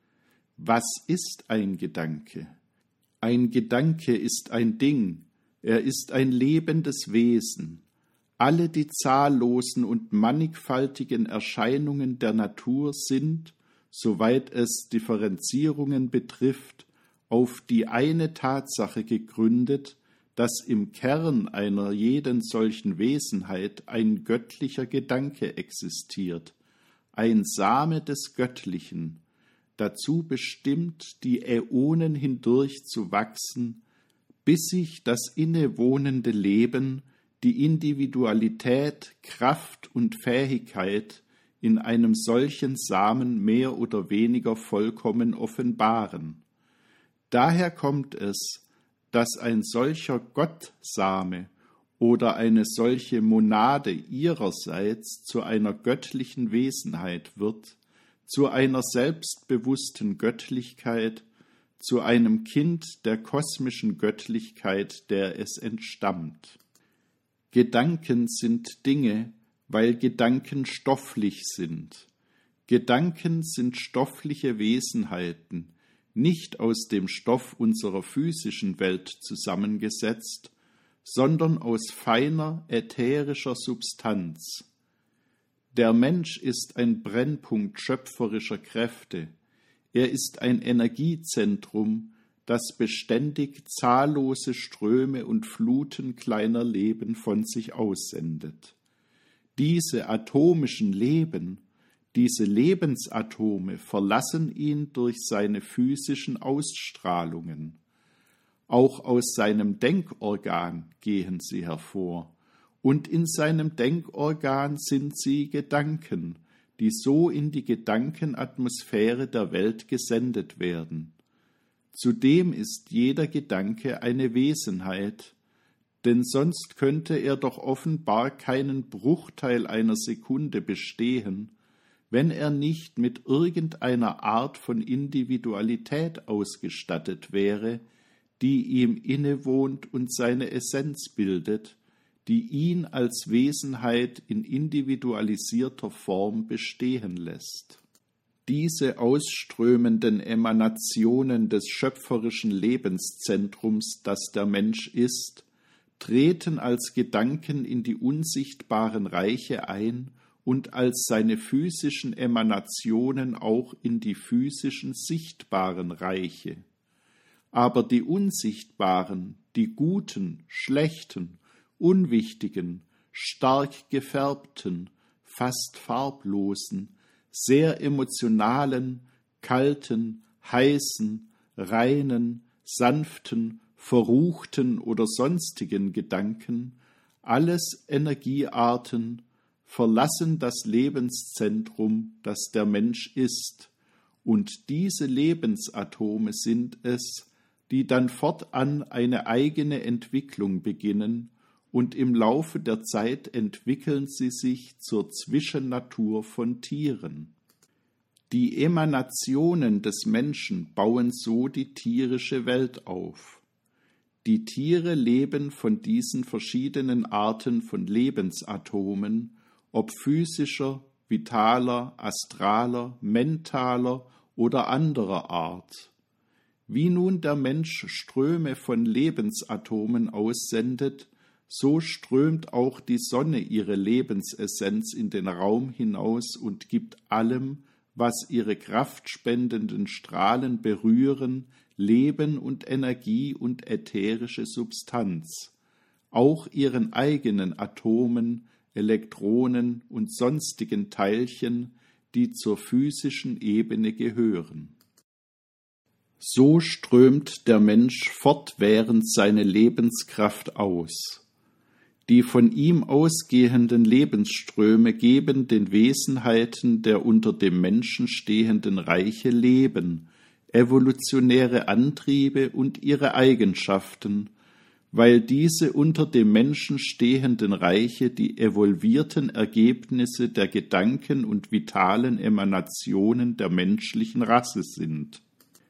Was ist ein Gedanke? Ein Gedanke ist ein Ding, er ist ein lebendes Wesen. Alle die zahllosen und mannigfaltigen Erscheinungen der Natur sind, soweit es Differenzierungen betrifft, auf die eine Tatsache gegründet, dass im Kern einer jeden solchen Wesenheit ein göttlicher Gedanke existiert, ein Same des Göttlichen, dazu bestimmt, die Äonen hindurch zu wachsen, bis sich das innewohnende Leben, die Individualität, Kraft und Fähigkeit in einem solchen Samen mehr oder weniger vollkommen offenbaren. Daher kommt es, dass ein solcher Gottsame oder eine solche Monade ihrerseits zu einer göttlichen Wesenheit wird, zu einer selbstbewussten Göttlichkeit, zu einem Kind der kosmischen Göttlichkeit, der es entstammt. Gedanken sind Dinge, weil Gedanken stofflich sind. Gedanken sind stoffliche Wesenheiten, nicht aus dem Stoff unserer physischen Welt zusammengesetzt, sondern aus feiner ätherischer Substanz. Der Mensch ist ein Brennpunkt schöpferischer Kräfte. Er ist ein Energiezentrum, das beständig zahllose Ströme und Fluten kleiner Leben von sich aussendet. Diese atomischen Leben, diese Lebensatome verlassen ihn durch seine physischen Ausstrahlungen. Auch aus seinem Denkorgan gehen sie hervor, und in seinem Denkorgan sind sie Gedanken, die so in die Gedankenatmosphäre der Welt gesendet werden. Zudem ist jeder Gedanke eine Wesenheit, denn sonst könnte er doch offenbar keinen Bruchteil einer Sekunde bestehen, wenn er nicht mit irgendeiner Art von Individualität ausgestattet wäre, die ihm innewohnt und seine Essenz bildet, die ihn als Wesenheit in individualisierter Form bestehen lässt. Diese ausströmenden Emanationen des schöpferischen Lebenszentrums, das der Mensch ist, treten als Gedanken in die unsichtbaren Reiche ein und als seine physischen Emanationen auch in die physischen sichtbaren Reiche. Aber die unsichtbaren, die guten, schlechten, unwichtigen, stark gefärbten, fast farblosen, sehr emotionalen, kalten, heißen, reinen, sanften, verruchten oder sonstigen Gedanken, alles Energiearten, verlassen das Lebenszentrum, das der Mensch ist, und diese Lebensatome sind es, die dann fortan eine eigene Entwicklung beginnen, und im Laufe der Zeit entwickeln sie sich zur Zwischennatur von Tieren. Die Emanationen des Menschen bauen so die tierische Welt auf. Die Tiere leben von diesen verschiedenen Arten von Lebensatomen, ob physischer, vitaler, astraler, mentaler oder anderer Art. Wie nun der Mensch Ströme von Lebensatomen aussendet, so strömt auch die Sonne ihre Lebensessenz in den Raum hinaus und gibt allem, was ihre kraftspendenden Strahlen berühren, Leben und Energie und ätherische Substanz, auch ihren eigenen Atomen, Elektronen und sonstigen Teilchen, die zur physischen Ebene gehören. So strömt der Mensch fortwährend seine Lebenskraft aus. Die von ihm ausgehenden Lebensströme geben den Wesenheiten der unter dem Menschen stehenden Reiche Leben, evolutionäre Antriebe und ihre Eigenschaften, weil diese unter dem Menschen stehenden Reiche die evolvierten Ergebnisse der Gedanken und vitalen Emanationen der menschlichen Rasse sind.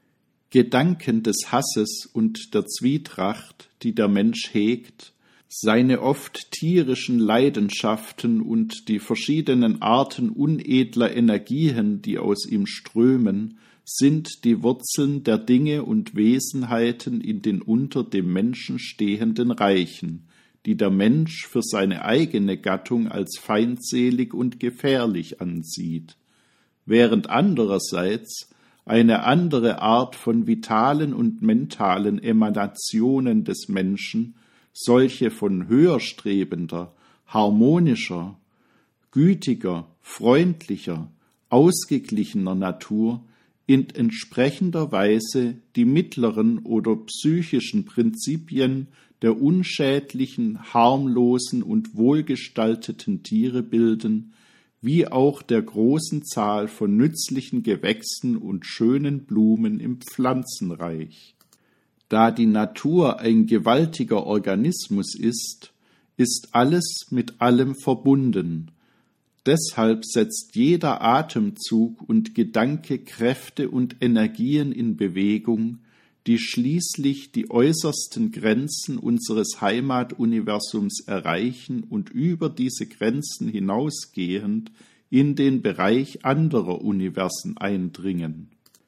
Gedanken des Hasses und der Zwietracht, die der Mensch hegt, seine oft tierischen Leidenschaften und die verschiedenen Arten unedler Energien, die aus ihm strömen, sind die Wurzeln der Dinge und Wesenheiten in den unter dem Menschen stehenden Reichen, die der Mensch für seine eigene Gattung als feindselig und gefährlich ansieht, während andererseits eine andere Art von vitalen und mentalen Emanationen des Menschen, solche von höherstrebender, harmonischer, gütiger, freundlicher, ausgeglichener Natur, in entsprechender Weise die mittleren oder psychischen Prinzipien der unschädlichen, harmlosen und wohlgestalteten Tiere bilden, wie auch der großen Zahl von nützlichen Gewächsen und schönen Blumen im Pflanzenreich. Da die Natur ein gewaltiger Organismus ist, ist alles mit allem verbunden. Deshalb setzt jeder Atemzug und Gedanke Kräfte und Energien in Bewegung, die schließlich die äußersten Grenzen unseres Heimatuniversums erreichen und über diese Grenzen hinausgehend in den Bereich anderer Universen eindringen.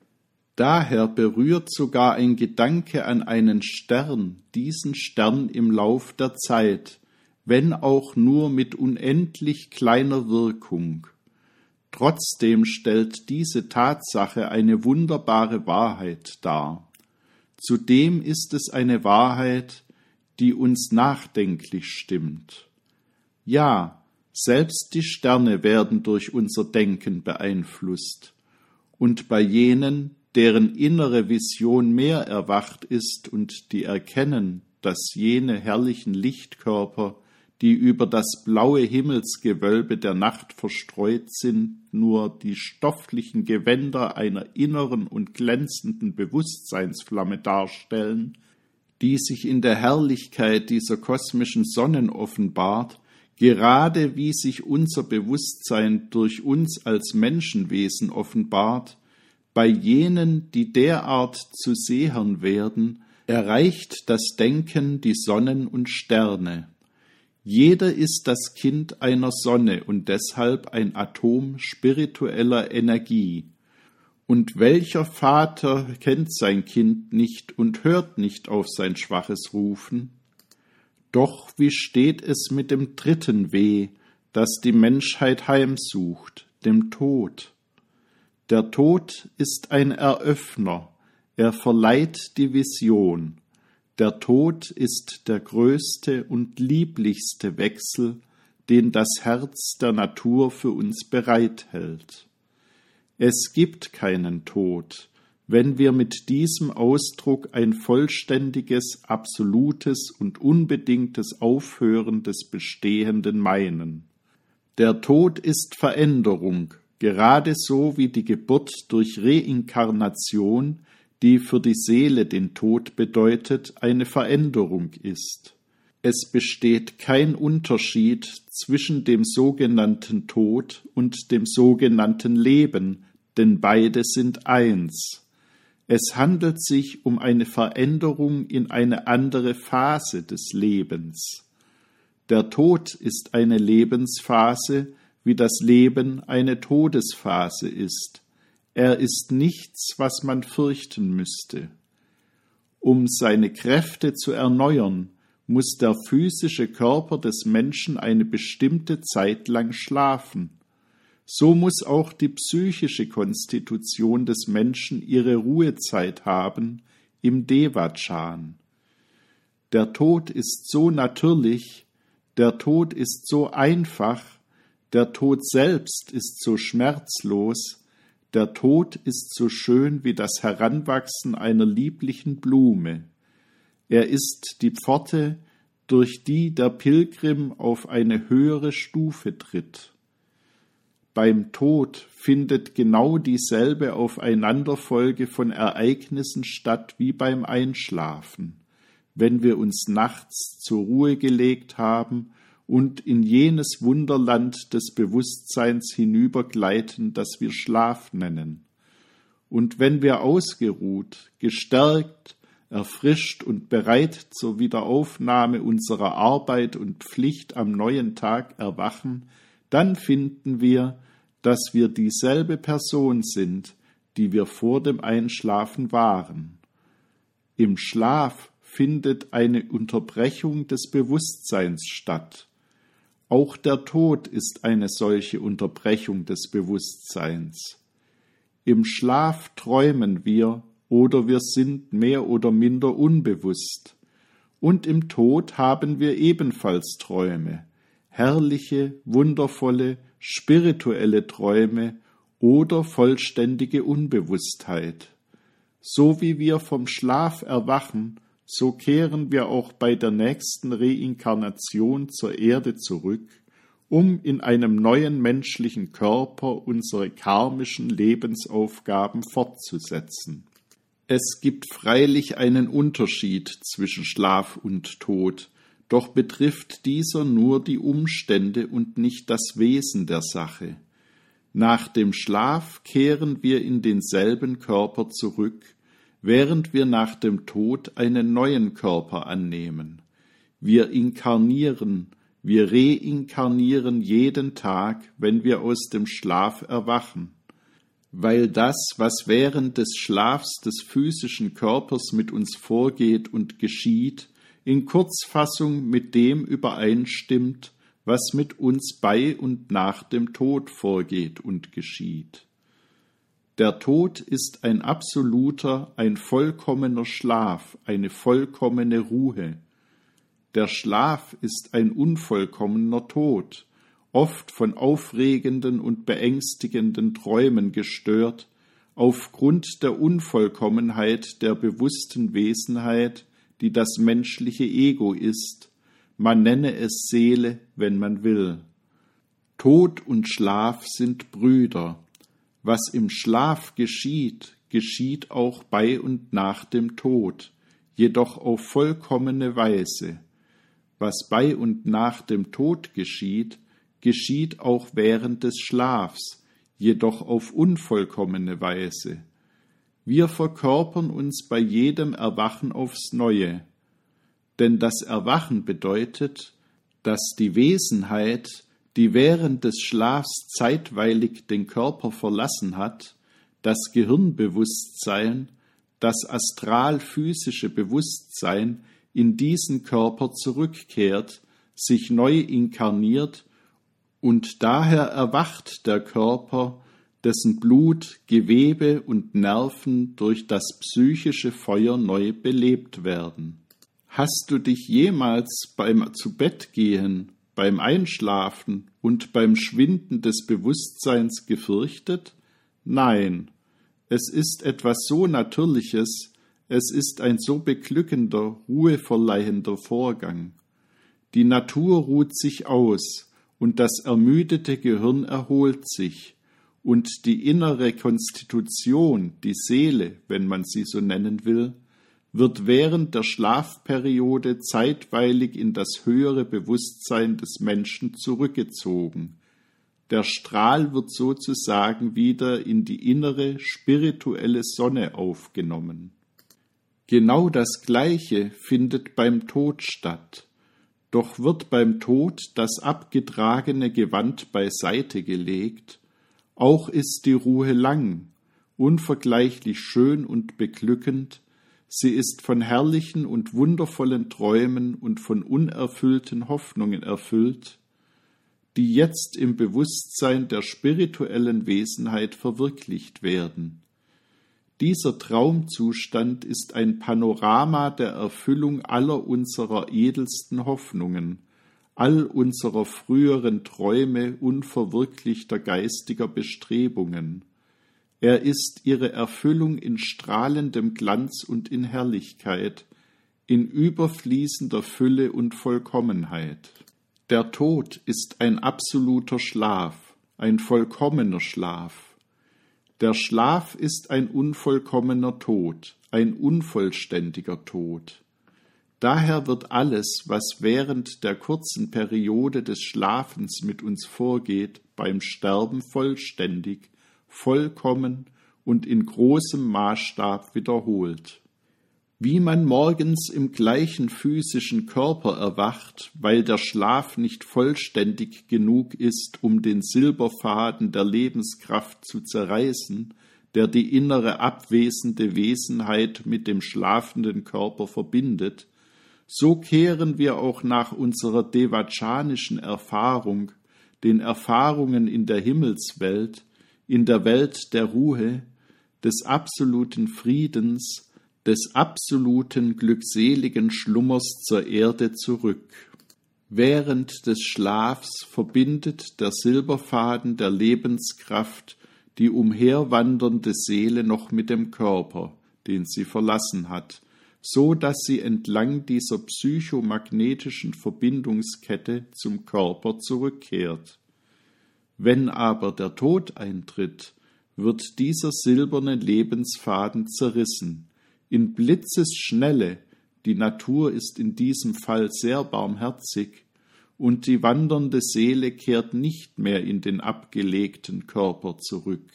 Daher berührt sogar ein Gedanke an einen Stern diesen Stern im Lauf der Zeit, wenn auch nur mit unendlich kleiner Wirkung. Trotzdem stellt diese Tatsache eine wunderbare Wahrheit dar. Zudem ist es eine Wahrheit, die uns nachdenklich stimmt. Ja, selbst die Sterne werden durch unser Denken beeinflusst, und bei jenen, deren innere Vision mehr erwacht ist und die erkennen, dass jene herrlichen Lichtkörper, die über das blaue Himmelsgewölbe der Nacht verstreut sind, nur die stofflichen Gewänder einer inneren und glänzenden Bewusstseinsflamme darstellen, die sich in der Herrlichkeit dieser kosmischen Sonnen offenbart, gerade wie sich unser Bewusstsein durch uns als Menschenwesen offenbart, bei jenen, die derart zu Sehern werden, erreicht das Denken die Sonnen und Sterne. Jeder ist das Kind einer Sonne und deshalb ein Atom spiritueller Energie. Und welcher Vater kennt sein Kind nicht und hört nicht auf sein schwaches Rufen? Doch wie steht es mit dem dritten Weh, das die Menschheit heimsucht, dem Tod. Der Tod ist ein Eröffner, er verleiht die Vision. Der Tod ist der größte und lieblichste Wechsel, den das Herz der Natur für uns bereithält. Es gibt keinen Tod, wenn wir mit diesem Ausdruck ein vollständiges, absolutes und unbedingtes Aufhören des Bestehenden meinen. Der Tod ist Veränderung, gerade so wie die Geburt durch Reinkarnation, die für die Seele den Tod bedeutet, eine Veränderung ist. Es besteht kein Unterschied zwischen dem sogenannten Tod und dem sogenannten Leben, denn beide sind eins. Es handelt sich um eine Veränderung in eine andere Phase des Lebens. Der Tod ist eine Lebensphase, wie das Leben eine Todesphase ist. Er ist nichts, was man fürchten müsste. Um seine Kräfte zu erneuern, muss der physische Körper des Menschen eine bestimmte Zeit lang schlafen. So muss auch die psychische Konstitution des Menschen ihre Ruhezeit haben im Devachan. Der Tod ist so natürlich, der Tod ist so einfach, der Tod selbst ist so schmerzlos, der Tod ist so schön wie das Heranwachsen einer lieblichen Blume. Er ist die Pforte, durch die der Pilgrim auf eine höhere Stufe tritt. Beim Tod findet genau dieselbe Aufeinanderfolge von Ereignissen statt wie beim Einschlafen, wenn wir uns nachts zur Ruhe gelegt haben und in jenes Wunderland des Bewusstseins hinübergleiten, das wir Schlaf nennen. Und wenn wir ausgeruht, gestärkt, erfrischt und bereit zur Wiederaufnahme unserer Arbeit und Pflicht am neuen Tag erwachen, dann finden wir, dass wir dieselbe Person sind, die wir vor dem Einschlafen waren. Im Schlaf findet eine Unterbrechung des Bewusstseins statt. Auch der Tod ist eine solche Unterbrechung des Bewusstseins. Im Schlaf träumen wir oder wir sind mehr oder minder unbewusst. Und im Tod haben wir ebenfalls Träume, herrliche, wundervolle, spirituelle Träume oder vollständige Unbewusstheit. So wie wir vom Schlaf erwachen, so kehren wir auch bei der nächsten Reinkarnation zur Erde zurück, um in einem neuen menschlichen Körper unsere karmischen Lebensaufgaben fortzusetzen. Es gibt freilich einen Unterschied zwischen Schlaf und Tod, doch betrifft dieser nur die Umstände und nicht das Wesen der Sache. Nach dem Schlaf kehren wir in denselben Körper zurück, während wir nach dem Tod einen neuen Körper annehmen. Wir inkarnieren, wir reinkarnieren jeden Tag, wenn wir aus dem Schlaf erwachen. Weil das, was während des Schlafs des physischen Körpers mit uns vorgeht und geschieht, in Kurzfassung mit dem übereinstimmt, was mit uns bei und nach dem Tod vorgeht und geschieht. Der Tod ist ein absoluter, ein vollkommener Schlaf, eine vollkommene Ruhe. Der Schlaf ist ein unvollkommener Tod, oft von aufregenden und beängstigenden Träumen gestört, aufgrund der Unvollkommenheit der bewussten Wesenheit, die das menschliche Ego ist. Man nenne es Seele, wenn man will. Tod und Schlaf sind Brüder. Was im Schlaf geschieht, geschieht auch bei und nach dem Tod, jedoch auf vollkommene Weise. Was bei und nach dem Tod geschieht, geschieht auch während des Schlafs, jedoch auf unvollkommene Weise. Wir verkörpern uns bei jedem Erwachen aufs Neue, denn das Erwachen bedeutet, dass die Wesenheit, die während des Schlafs zeitweilig den Körper verlassen hat, das Gehirnbewusstsein, das astral-physische Bewusstsein in diesen Körper zurückkehrt, sich neu inkarniert Und daher erwacht der Körper, dessen Blut, Gewebe und Nerven durch das psychische Feuer neu belebt werden. Hast du dich jemals beim Zubettgehen, beim Einschlafen und beim Schwinden des Bewusstseins gefürchtet? Nein, es ist etwas so Natürliches, es ist ein so beglückender, ruheverleihender Vorgang. Die Natur ruht sich aus, und das ermüdete Gehirn erholt sich, und die innere Konstitution, die Seele, wenn man sie so nennen will, wird während der Schlafperiode zeitweilig in das höhere Bewusstsein des Menschen zurückgezogen. Der Strahl wird sozusagen wieder in die innere spirituelle Sonne aufgenommen. Genau das Gleiche findet beim Tod statt. Doch wird beim Tod das abgetragene Gewand beiseite gelegt, auch ist die Ruhe lang, unvergleichlich schön und beglückend, sie ist von herrlichen und wundervollen Träumen und von unerfüllten Hoffnungen erfüllt, die jetzt im Bewusstsein der spirituellen Wesenheit verwirklicht werden. Dieser Traumzustand ist ein Panorama der Erfüllung aller unserer edelsten Hoffnungen, all unserer früheren Träume unverwirklichter geistiger Bestrebungen. Er ist ihre Erfüllung in strahlendem Glanz und in Herrlichkeit, in überfließender Fülle und Vollkommenheit. Der Tod ist ein absoluter Schlaf, ein vollkommener Schlaf. Der Schlaf ist ein unvollkommener Tod, ein unvollständiger Tod. Daher wird alles, was während der kurzen Periode des Schlafens mit uns vorgeht, beim Sterben vollständig, vollkommen und in großem Maßstab wiederholt. Wie man morgens im gleichen physischen Körper erwacht, weil der Schlaf nicht vollständig genug ist, um den Silberfaden der Lebenskraft zu zerreißen, der die innere abwesende Wesenheit mit dem schlafenden Körper verbindet, so kehren wir auch nach unserer devachanischen Erfahrung, den Erfahrungen in der Himmelswelt, in der Welt der Ruhe, des absoluten Friedens, des absoluten glückseligen Schlummers zur Erde zurück. Während des Schlafs verbindet der Silberfaden der Lebenskraft die umherwandernde Seele noch mit dem Körper, den sie verlassen hat, so dass sie entlang dieser psychomagnetischen Verbindungskette zum Körper zurückkehrt. Wenn aber der Tod eintritt, wird dieser silberne Lebensfaden zerrissen, in Blitzesschnelle, die Natur ist in diesem Fall sehr barmherzig, und die wandernde Seele kehrt nicht mehr in den abgelegten Körper zurück.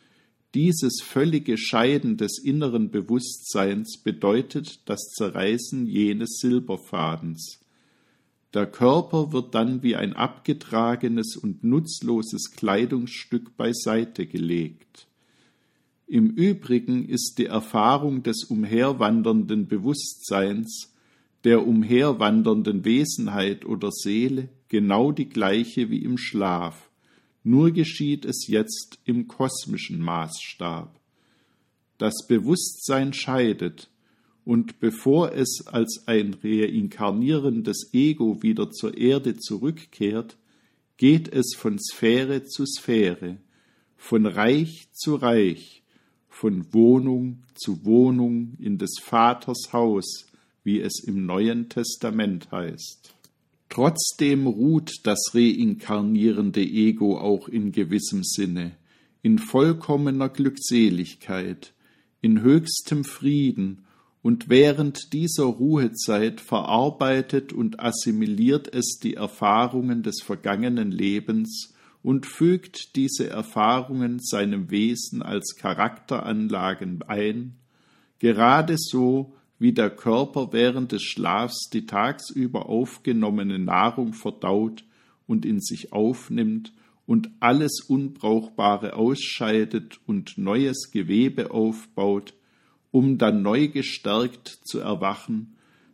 Dieses völlige Scheiden des inneren Bewusstseins bedeutet das Zerreißen jenes Silberfadens. Der Körper wird dann wie ein abgetragenes und nutzloses Kleidungsstück beiseite gelegt. Im Übrigen ist die Erfahrung des umherwandernden Bewusstseins, der umherwandernden Wesenheit oder Seele genau die gleiche wie im Schlaf, nur geschieht es jetzt im kosmischen Maßstab. Das Bewusstsein scheidet, und bevor es als ein reinkarnierendes Ego wieder zur Erde zurückkehrt, geht es von Sphäre zu Sphäre, von Reich zu Reich, von Wohnung zu Wohnung in des Vaters Haus, wie es im Neuen Testament heißt. Trotzdem ruht das reinkarnierende Ego auch in gewissem Sinne, in vollkommener Glückseligkeit, in höchstem Frieden, und während dieser Ruhezeit verarbeitet und assimiliert es die Erfahrungen des vergangenen Lebens und fügt diese Erfahrungen seinem Wesen als Charakteranlagen ein, gerade so, wie der Körper während des Schlafs die tagsüber aufgenommene Nahrung verdaut und in sich aufnimmt und alles Unbrauchbare ausscheidet und neues Gewebe aufbaut, um dann neu gestärkt zu erwachen,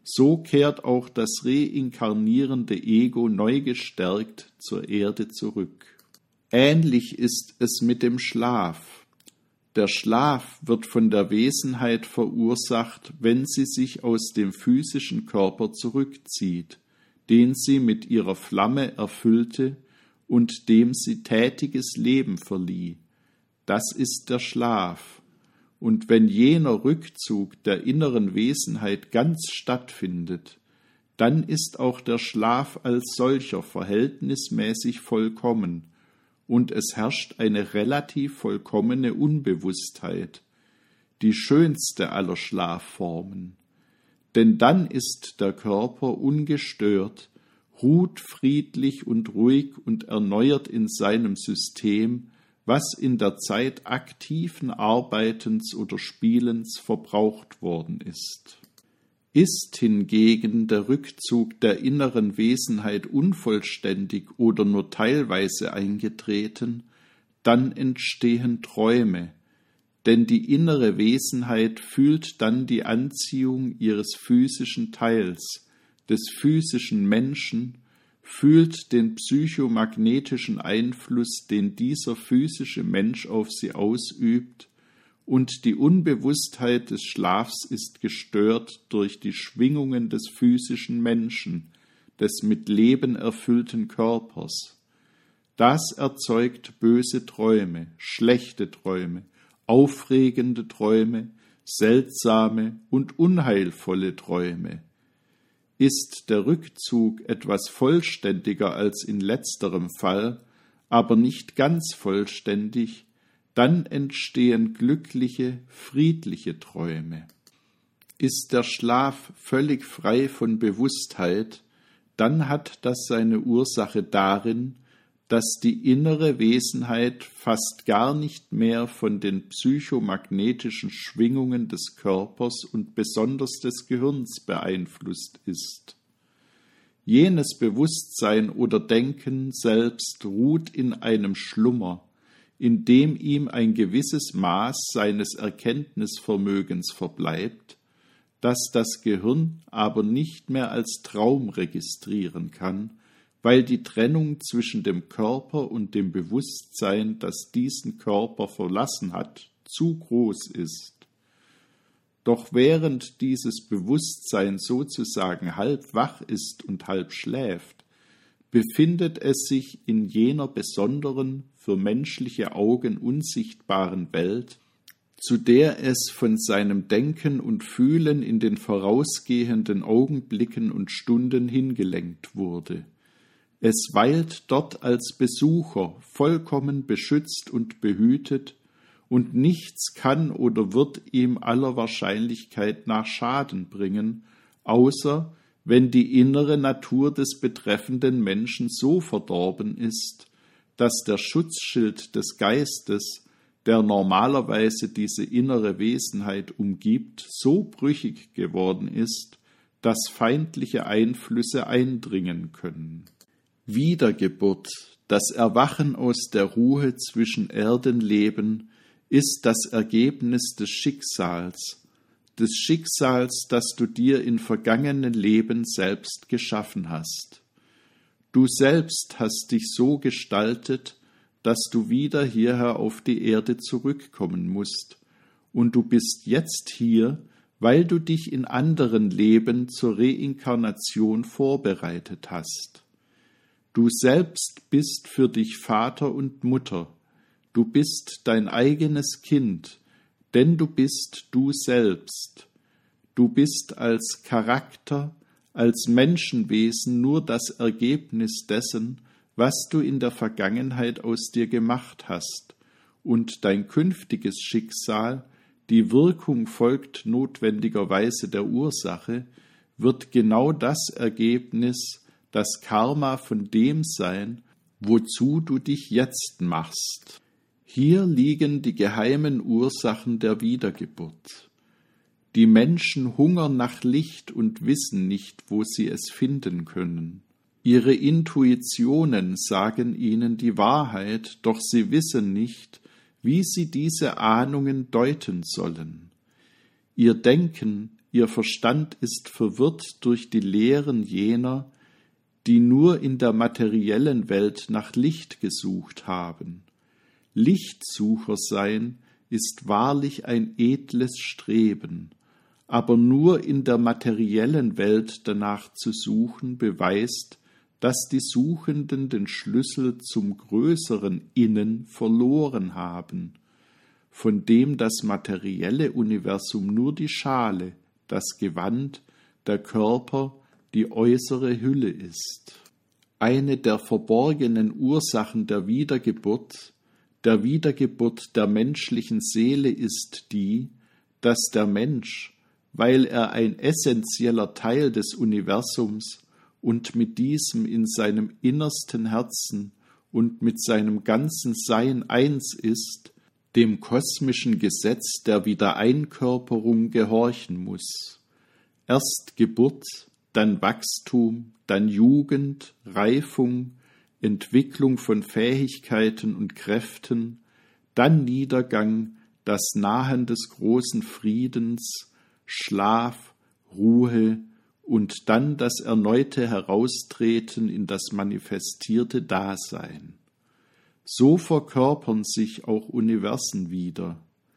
so kehrt auch das reinkarnierende Ego neu gestärkt zur Erde zurück. Ähnlich ist es mit dem Schlaf. Der Schlaf wird von der Wesenheit verursacht, wenn sie sich aus dem physischen Körper zurückzieht, den sie mit ihrer Flamme erfüllte und dem sie tätiges Leben verlieh. Das ist der Schlaf. Und wenn jener Rückzug der inneren Wesenheit ganz stattfindet, dann ist auch der Schlaf als solcher verhältnismäßig vollkommen, und es herrscht eine relativ vollkommene Unbewusstheit, die schönste aller Schlafformen. Denn dann ist der Körper ungestört, ruht friedlich und ruhig und erneuert in seinem System, was in der Zeit aktiven Arbeitens oder Spielens verbraucht worden ist. Ist hingegen der Rückzug der inneren Wesenheit unvollständig oder nur teilweise eingetreten, dann entstehen Träume, denn die innere Wesenheit fühlt dann die Anziehung ihres physischen Teils, des physischen Menschen, fühlt den psychomagnetischen Einfluss, den dieser physische Mensch auf sie ausübt, und die Unbewusstheit des Schlafs ist gestört durch die Schwingungen des physischen Menschen, des mit Leben erfüllten Körpers. Das erzeugt böse Träume, schlechte Träume, aufregende Träume, seltsame und unheilvolle Träume. Ist der Rückzug etwas vollständiger als in letzterem Fall, aber nicht ganz vollständig, dann entstehen glückliche, friedliche Träume. Ist der Schlaf völlig frei von Bewusstheit, dann hat das seine Ursache darin, dass die innere Wesenheit fast gar nicht mehr von den psychomagnetischen Schwingungen des Körpers und besonders des Gehirns beeinflusst ist. Jenes Bewusstsein oder Denken selbst ruht in einem Schlummer, in dem ihm ein gewisses Maß seines Erkenntnisvermögens verbleibt, das das Gehirn aber nicht mehr als Traum registrieren kann, weil die Trennung zwischen dem Körper und dem Bewusstsein, das diesen Körper verlassen hat, zu groß ist. Doch während dieses Bewusstsein sozusagen halb wach ist und halb schläft, befindet es sich in jener besonderen, für menschliche Augen unsichtbaren Welt, zu der es von seinem Denken und Fühlen in den vorausgehenden Augenblicken und Stunden hingelenkt wurde. Es weilt dort als Besucher, vollkommen beschützt und behütet, und nichts kann oder wird ihm aller Wahrscheinlichkeit nach Schaden bringen, außer wenn die innere Natur des betreffenden Menschen so verdorben ist, dass der Schutzschild des Geistes, der normalerweise diese innere Wesenheit umgibt, so brüchig geworden ist, dass feindliche Einflüsse eindringen können. Wiedergeburt, das Erwachen aus der Ruhe zwischen Erdenleben, ist das Ergebnis des Schicksals, das du dir in vergangenen Leben selbst geschaffen hast. Du selbst hast dich so gestaltet, dass du wieder hierher auf die Erde zurückkommen musst, und du bist jetzt hier, weil du dich in anderen Leben zur Reinkarnation vorbereitet hast. Du selbst bist für dich Vater und Mutter, du bist dein eigenes Kind, denn du bist du selbst. Du bist als Charakter, als Menschenwesen nur das Ergebnis dessen, was du in der Vergangenheit aus dir gemacht hast, und dein künftiges Schicksal, die Wirkung folgt notwendigerweise der Ursache, wird genau das Ergebnis, das Karma von dem sein, wozu du dich jetzt machst. Hier liegen die geheimen Ursachen der Wiedergeburt. Die Menschen hungern nach Licht und wissen nicht, wo sie es finden können. Ihre Intuitionen sagen ihnen die Wahrheit, doch sie wissen nicht, wie sie diese Ahnungen deuten sollen. Ihr Denken, ihr Verstand ist verwirrt durch die Lehren jener, die nur in der materiellen Welt nach Licht gesucht haben. Lichtsucher sein ist wahrlich ein edles Streben, aber nur in der materiellen Welt danach zu suchen, beweist, dass die Suchenden den Schlüssel zum größeren Innen verloren haben, von dem das materielle Universum nur die Schale, das Gewand, der Körper, die äußere Hülle ist. Eine der verborgenen Ursachen der Wiedergeburt der menschlichen Seele ist die, dass der Mensch, weil er ein essentieller Teil des Universums und mit diesem in seinem innersten Herzen und mit seinem ganzen Sein eins ist, dem kosmischen Gesetz der Wiedereinkörperung gehorchen muss. Erst Geburt, dann Wachstum, dann Jugend, Reifung, Entwicklung von Fähigkeiten und Kräften, dann Niedergang, das Nahen des großen Friedens, Schlaf, Ruhe und dann das erneute Heraustreten in das manifestierte Dasein. So verkörpern sich auch Universen wieder.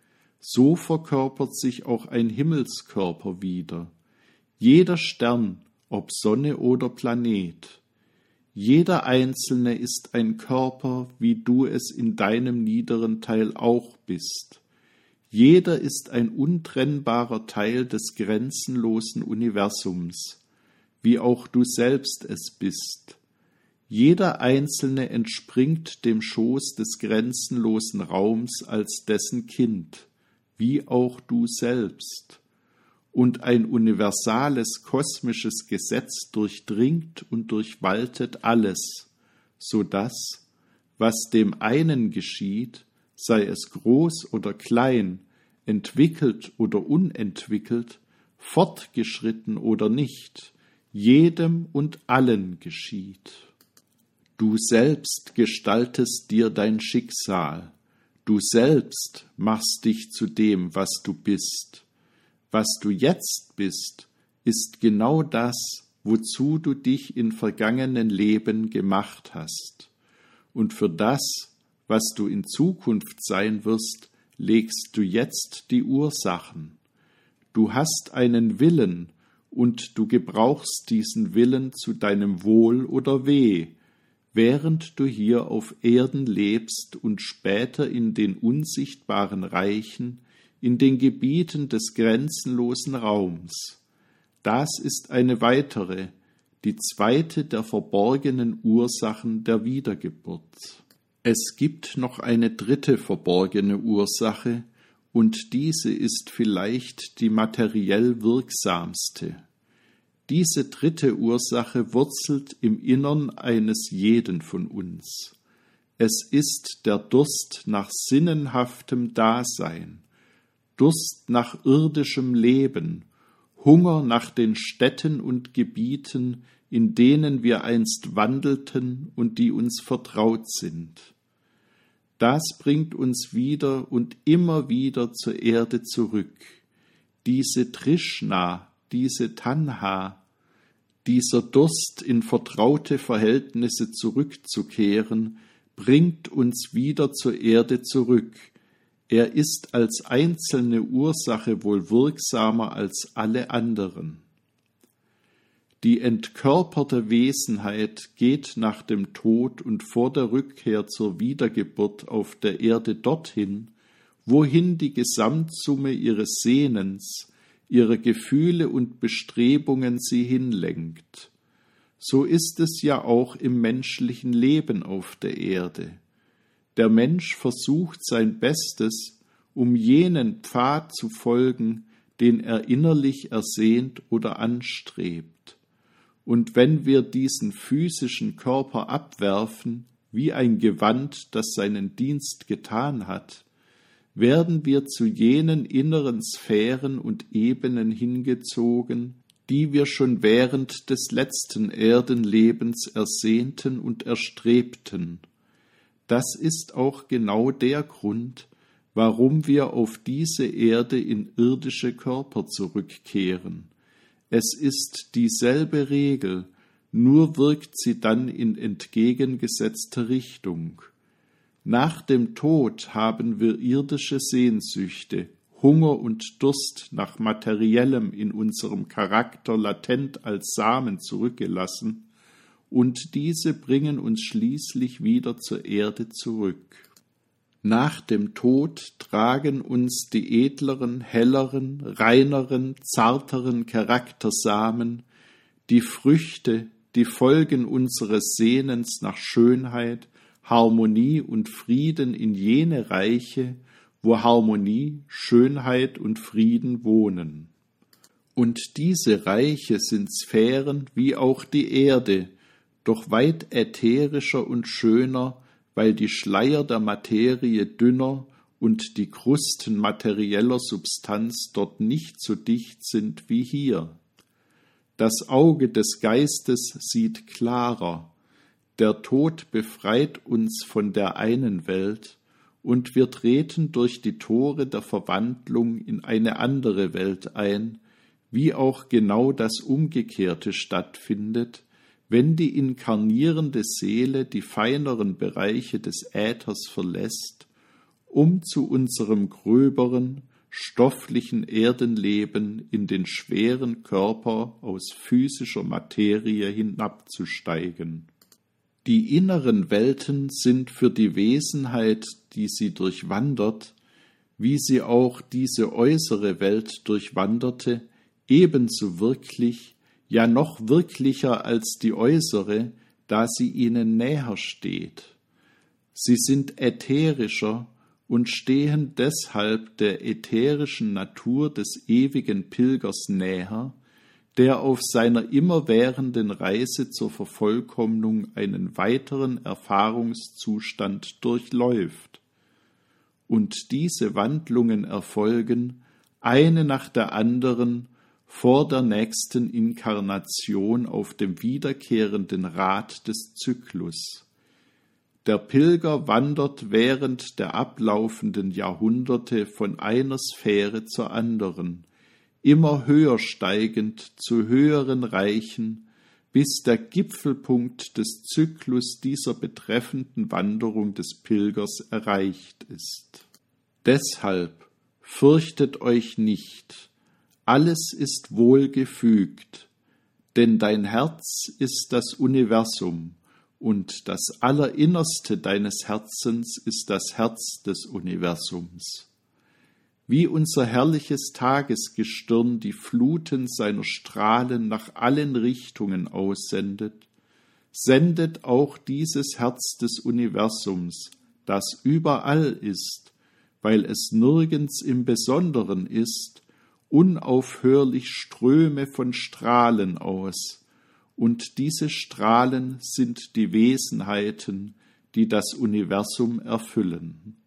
So verkörpert sich auch ein Himmelskörper wieder. Jeder Stern, ob Sonne oder Planet. Jeder Einzelne ist ein Körper, wie du es in deinem niederen Teil auch bist. Jeder ist ein untrennbarer Teil des grenzenlosen Universums, wie auch du selbst es bist. Jeder Einzelne entspringt dem Schoß des grenzenlosen Raums als dessen Kind, wie auch du selbst. Und ein universales kosmisches Gesetz durchdringt und durchwaltet alles, so dass, was dem einen geschieht, sei es groß oder klein, entwickelt oder unentwickelt, fortgeschritten oder nicht, jedem und allen geschieht. Du selbst gestaltest dir dein Schicksal, du selbst machst dich zu dem, was du bist. Was du jetzt bist, ist genau das, wozu du dich in vergangenen Leben gemacht hast. Und für das, was du in Zukunft sein wirst, legst du jetzt die Ursachen. Du hast einen Willen, und du gebrauchst diesen Willen zu deinem Wohl oder Weh, während du hier auf Erden lebst und später in den unsichtbaren Reichen, in den Gebieten des grenzenlosen Raums. Das ist eine weitere, die zweite der verborgenen Ursachen der Wiedergeburt. Es gibt noch eine dritte verborgene Ursache, und diese ist vielleicht die materiell wirksamste. Diese dritte Ursache wurzelt im Innern eines jeden von uns. Es ist der Durst nach sinnenhaftem Dasein, Durst nach irdischem Leben, Hunger nach den Städten und Gebieten, in denen wir einst wandelten und die uns vertraut sind. Das bringt uns wieder und immer wieder zur Erde zurück. Diese Trishna, diese Tanha, dieser Durst in vertraute Verhältnisse zurückzukehren, bringt uns wieder zur Erde zurück. Er ist als einzelne Ursache wohl wirksamer als alle anderen. Die entkörperte Wesenheit geht nach dem Tod und vor der Rückkehr zur Wiedergeburt auf der Erde dorthin, wohin die Gesamtsumme ihres Sehnens, ihrer Gefühle und Bestrebungen sie hinlenkt. So ist es ja auch im menschlichen Leben auf der Erde. Der Mensch versucht sein Bestes, um jenen Pfad zu folgen, den er innerlich ersehnt oder anstrebt. Und wenn wir diesen physischen Körper abwerfen, wie ein Gewand, das seinen Dienst getan hat, werden wir zu jenen inneren Sphären und Ebenen hingezogen, die wir schon während des letzten Erdenlebens ersehnten und erstrebten. Das ist auch genau der Grund, warum wir auf diese Erde in irdische Körper zurückkehren. Es ist dieselbe Regel, nur wirkt sie dann in entgegengesetzter Richtung. Nach dem Tod haben wir irdische Sehnsüchte, Hunger und Durst nach Materiellem in unserem Charakter latent als Samen zurückgelassen, und diese bringen uns schließlich wieder zur Erde zurück. Nach dem Tod tragen uns die edleren, helleren, reineren, zarteren Charaktersamen, die Früchte, die Folgen unseres Sehnens nach Schönheit, Harmonie und Frieden in jene Reiche, wo Harmonie, Schönheit und Frieden wohnen. Und diese Reiche sind Sphären wie auch die Erde, doch weit ätherischer und schöner, weil die Schleier der Materie dünner und die Krusten materieller Substanz dort nicht so dicht sind wie hier. Das Auge des Geistes sieht klarer, der Tod befreit uns von der einen Welt, und wir treten durch die Tore der Verwandlung in eine andere Welt ein, wie auch genau das Umgekehrte stattfindet, wenn die inkarnierende Seele die feineren Bereiche des Äthers verlässt, um zu unserem gröberen, stofflichen Erdenleben in den schweren Körper aus physischer Materie hinabzusteigen. Die inneren Welten sind für die Wesenheit, die sie durchwandert, wie sie auch diese äußere Welt durchwanderte, ebenso wirklich, ja noch wirklicher als die äußere, da sie ihnen näher steht. Sie sind ätherischer und stehen deshalb der ätherischen Natur des ewigen Pilgers näher, der auf seiner immerwährenden Reise zur Vervollkommnung einen weiteren Erfahrungszustand durchläuft. Und diese Wandlungen erfolgen, eine nach der anderen, vor der nächsten Inkarnation auf dem wiederkehrenden Rad des Zyklus. Der Pilger wandert während der ablaufenden Jahrhunderte von einer Sphäre zur anderen, immer höher steigend zu höheren Reichen, bis der Gipfelpunkt des Zyklus dieser betreffenden Wanderung des Pilgers erreicht ist. Deshalb fürchtet euch nicht, alles ist wohlgefügt, denn dein Herz ist das Universum, und das Allerinnerste deines Herzens ist das Herz des Universums. Wie unser herrliches Tagesgestirn die Fluten seiner Strahlen nach allen Richtungen aussendet, sendet auch dieses Herz des Universums, das überall ist, weil es nirgends im Besonderen ist, unaufhörlich Ströme von Strahlen aus, und diese Strahlen sind die Wesenheiten, die das Universum erfüllen.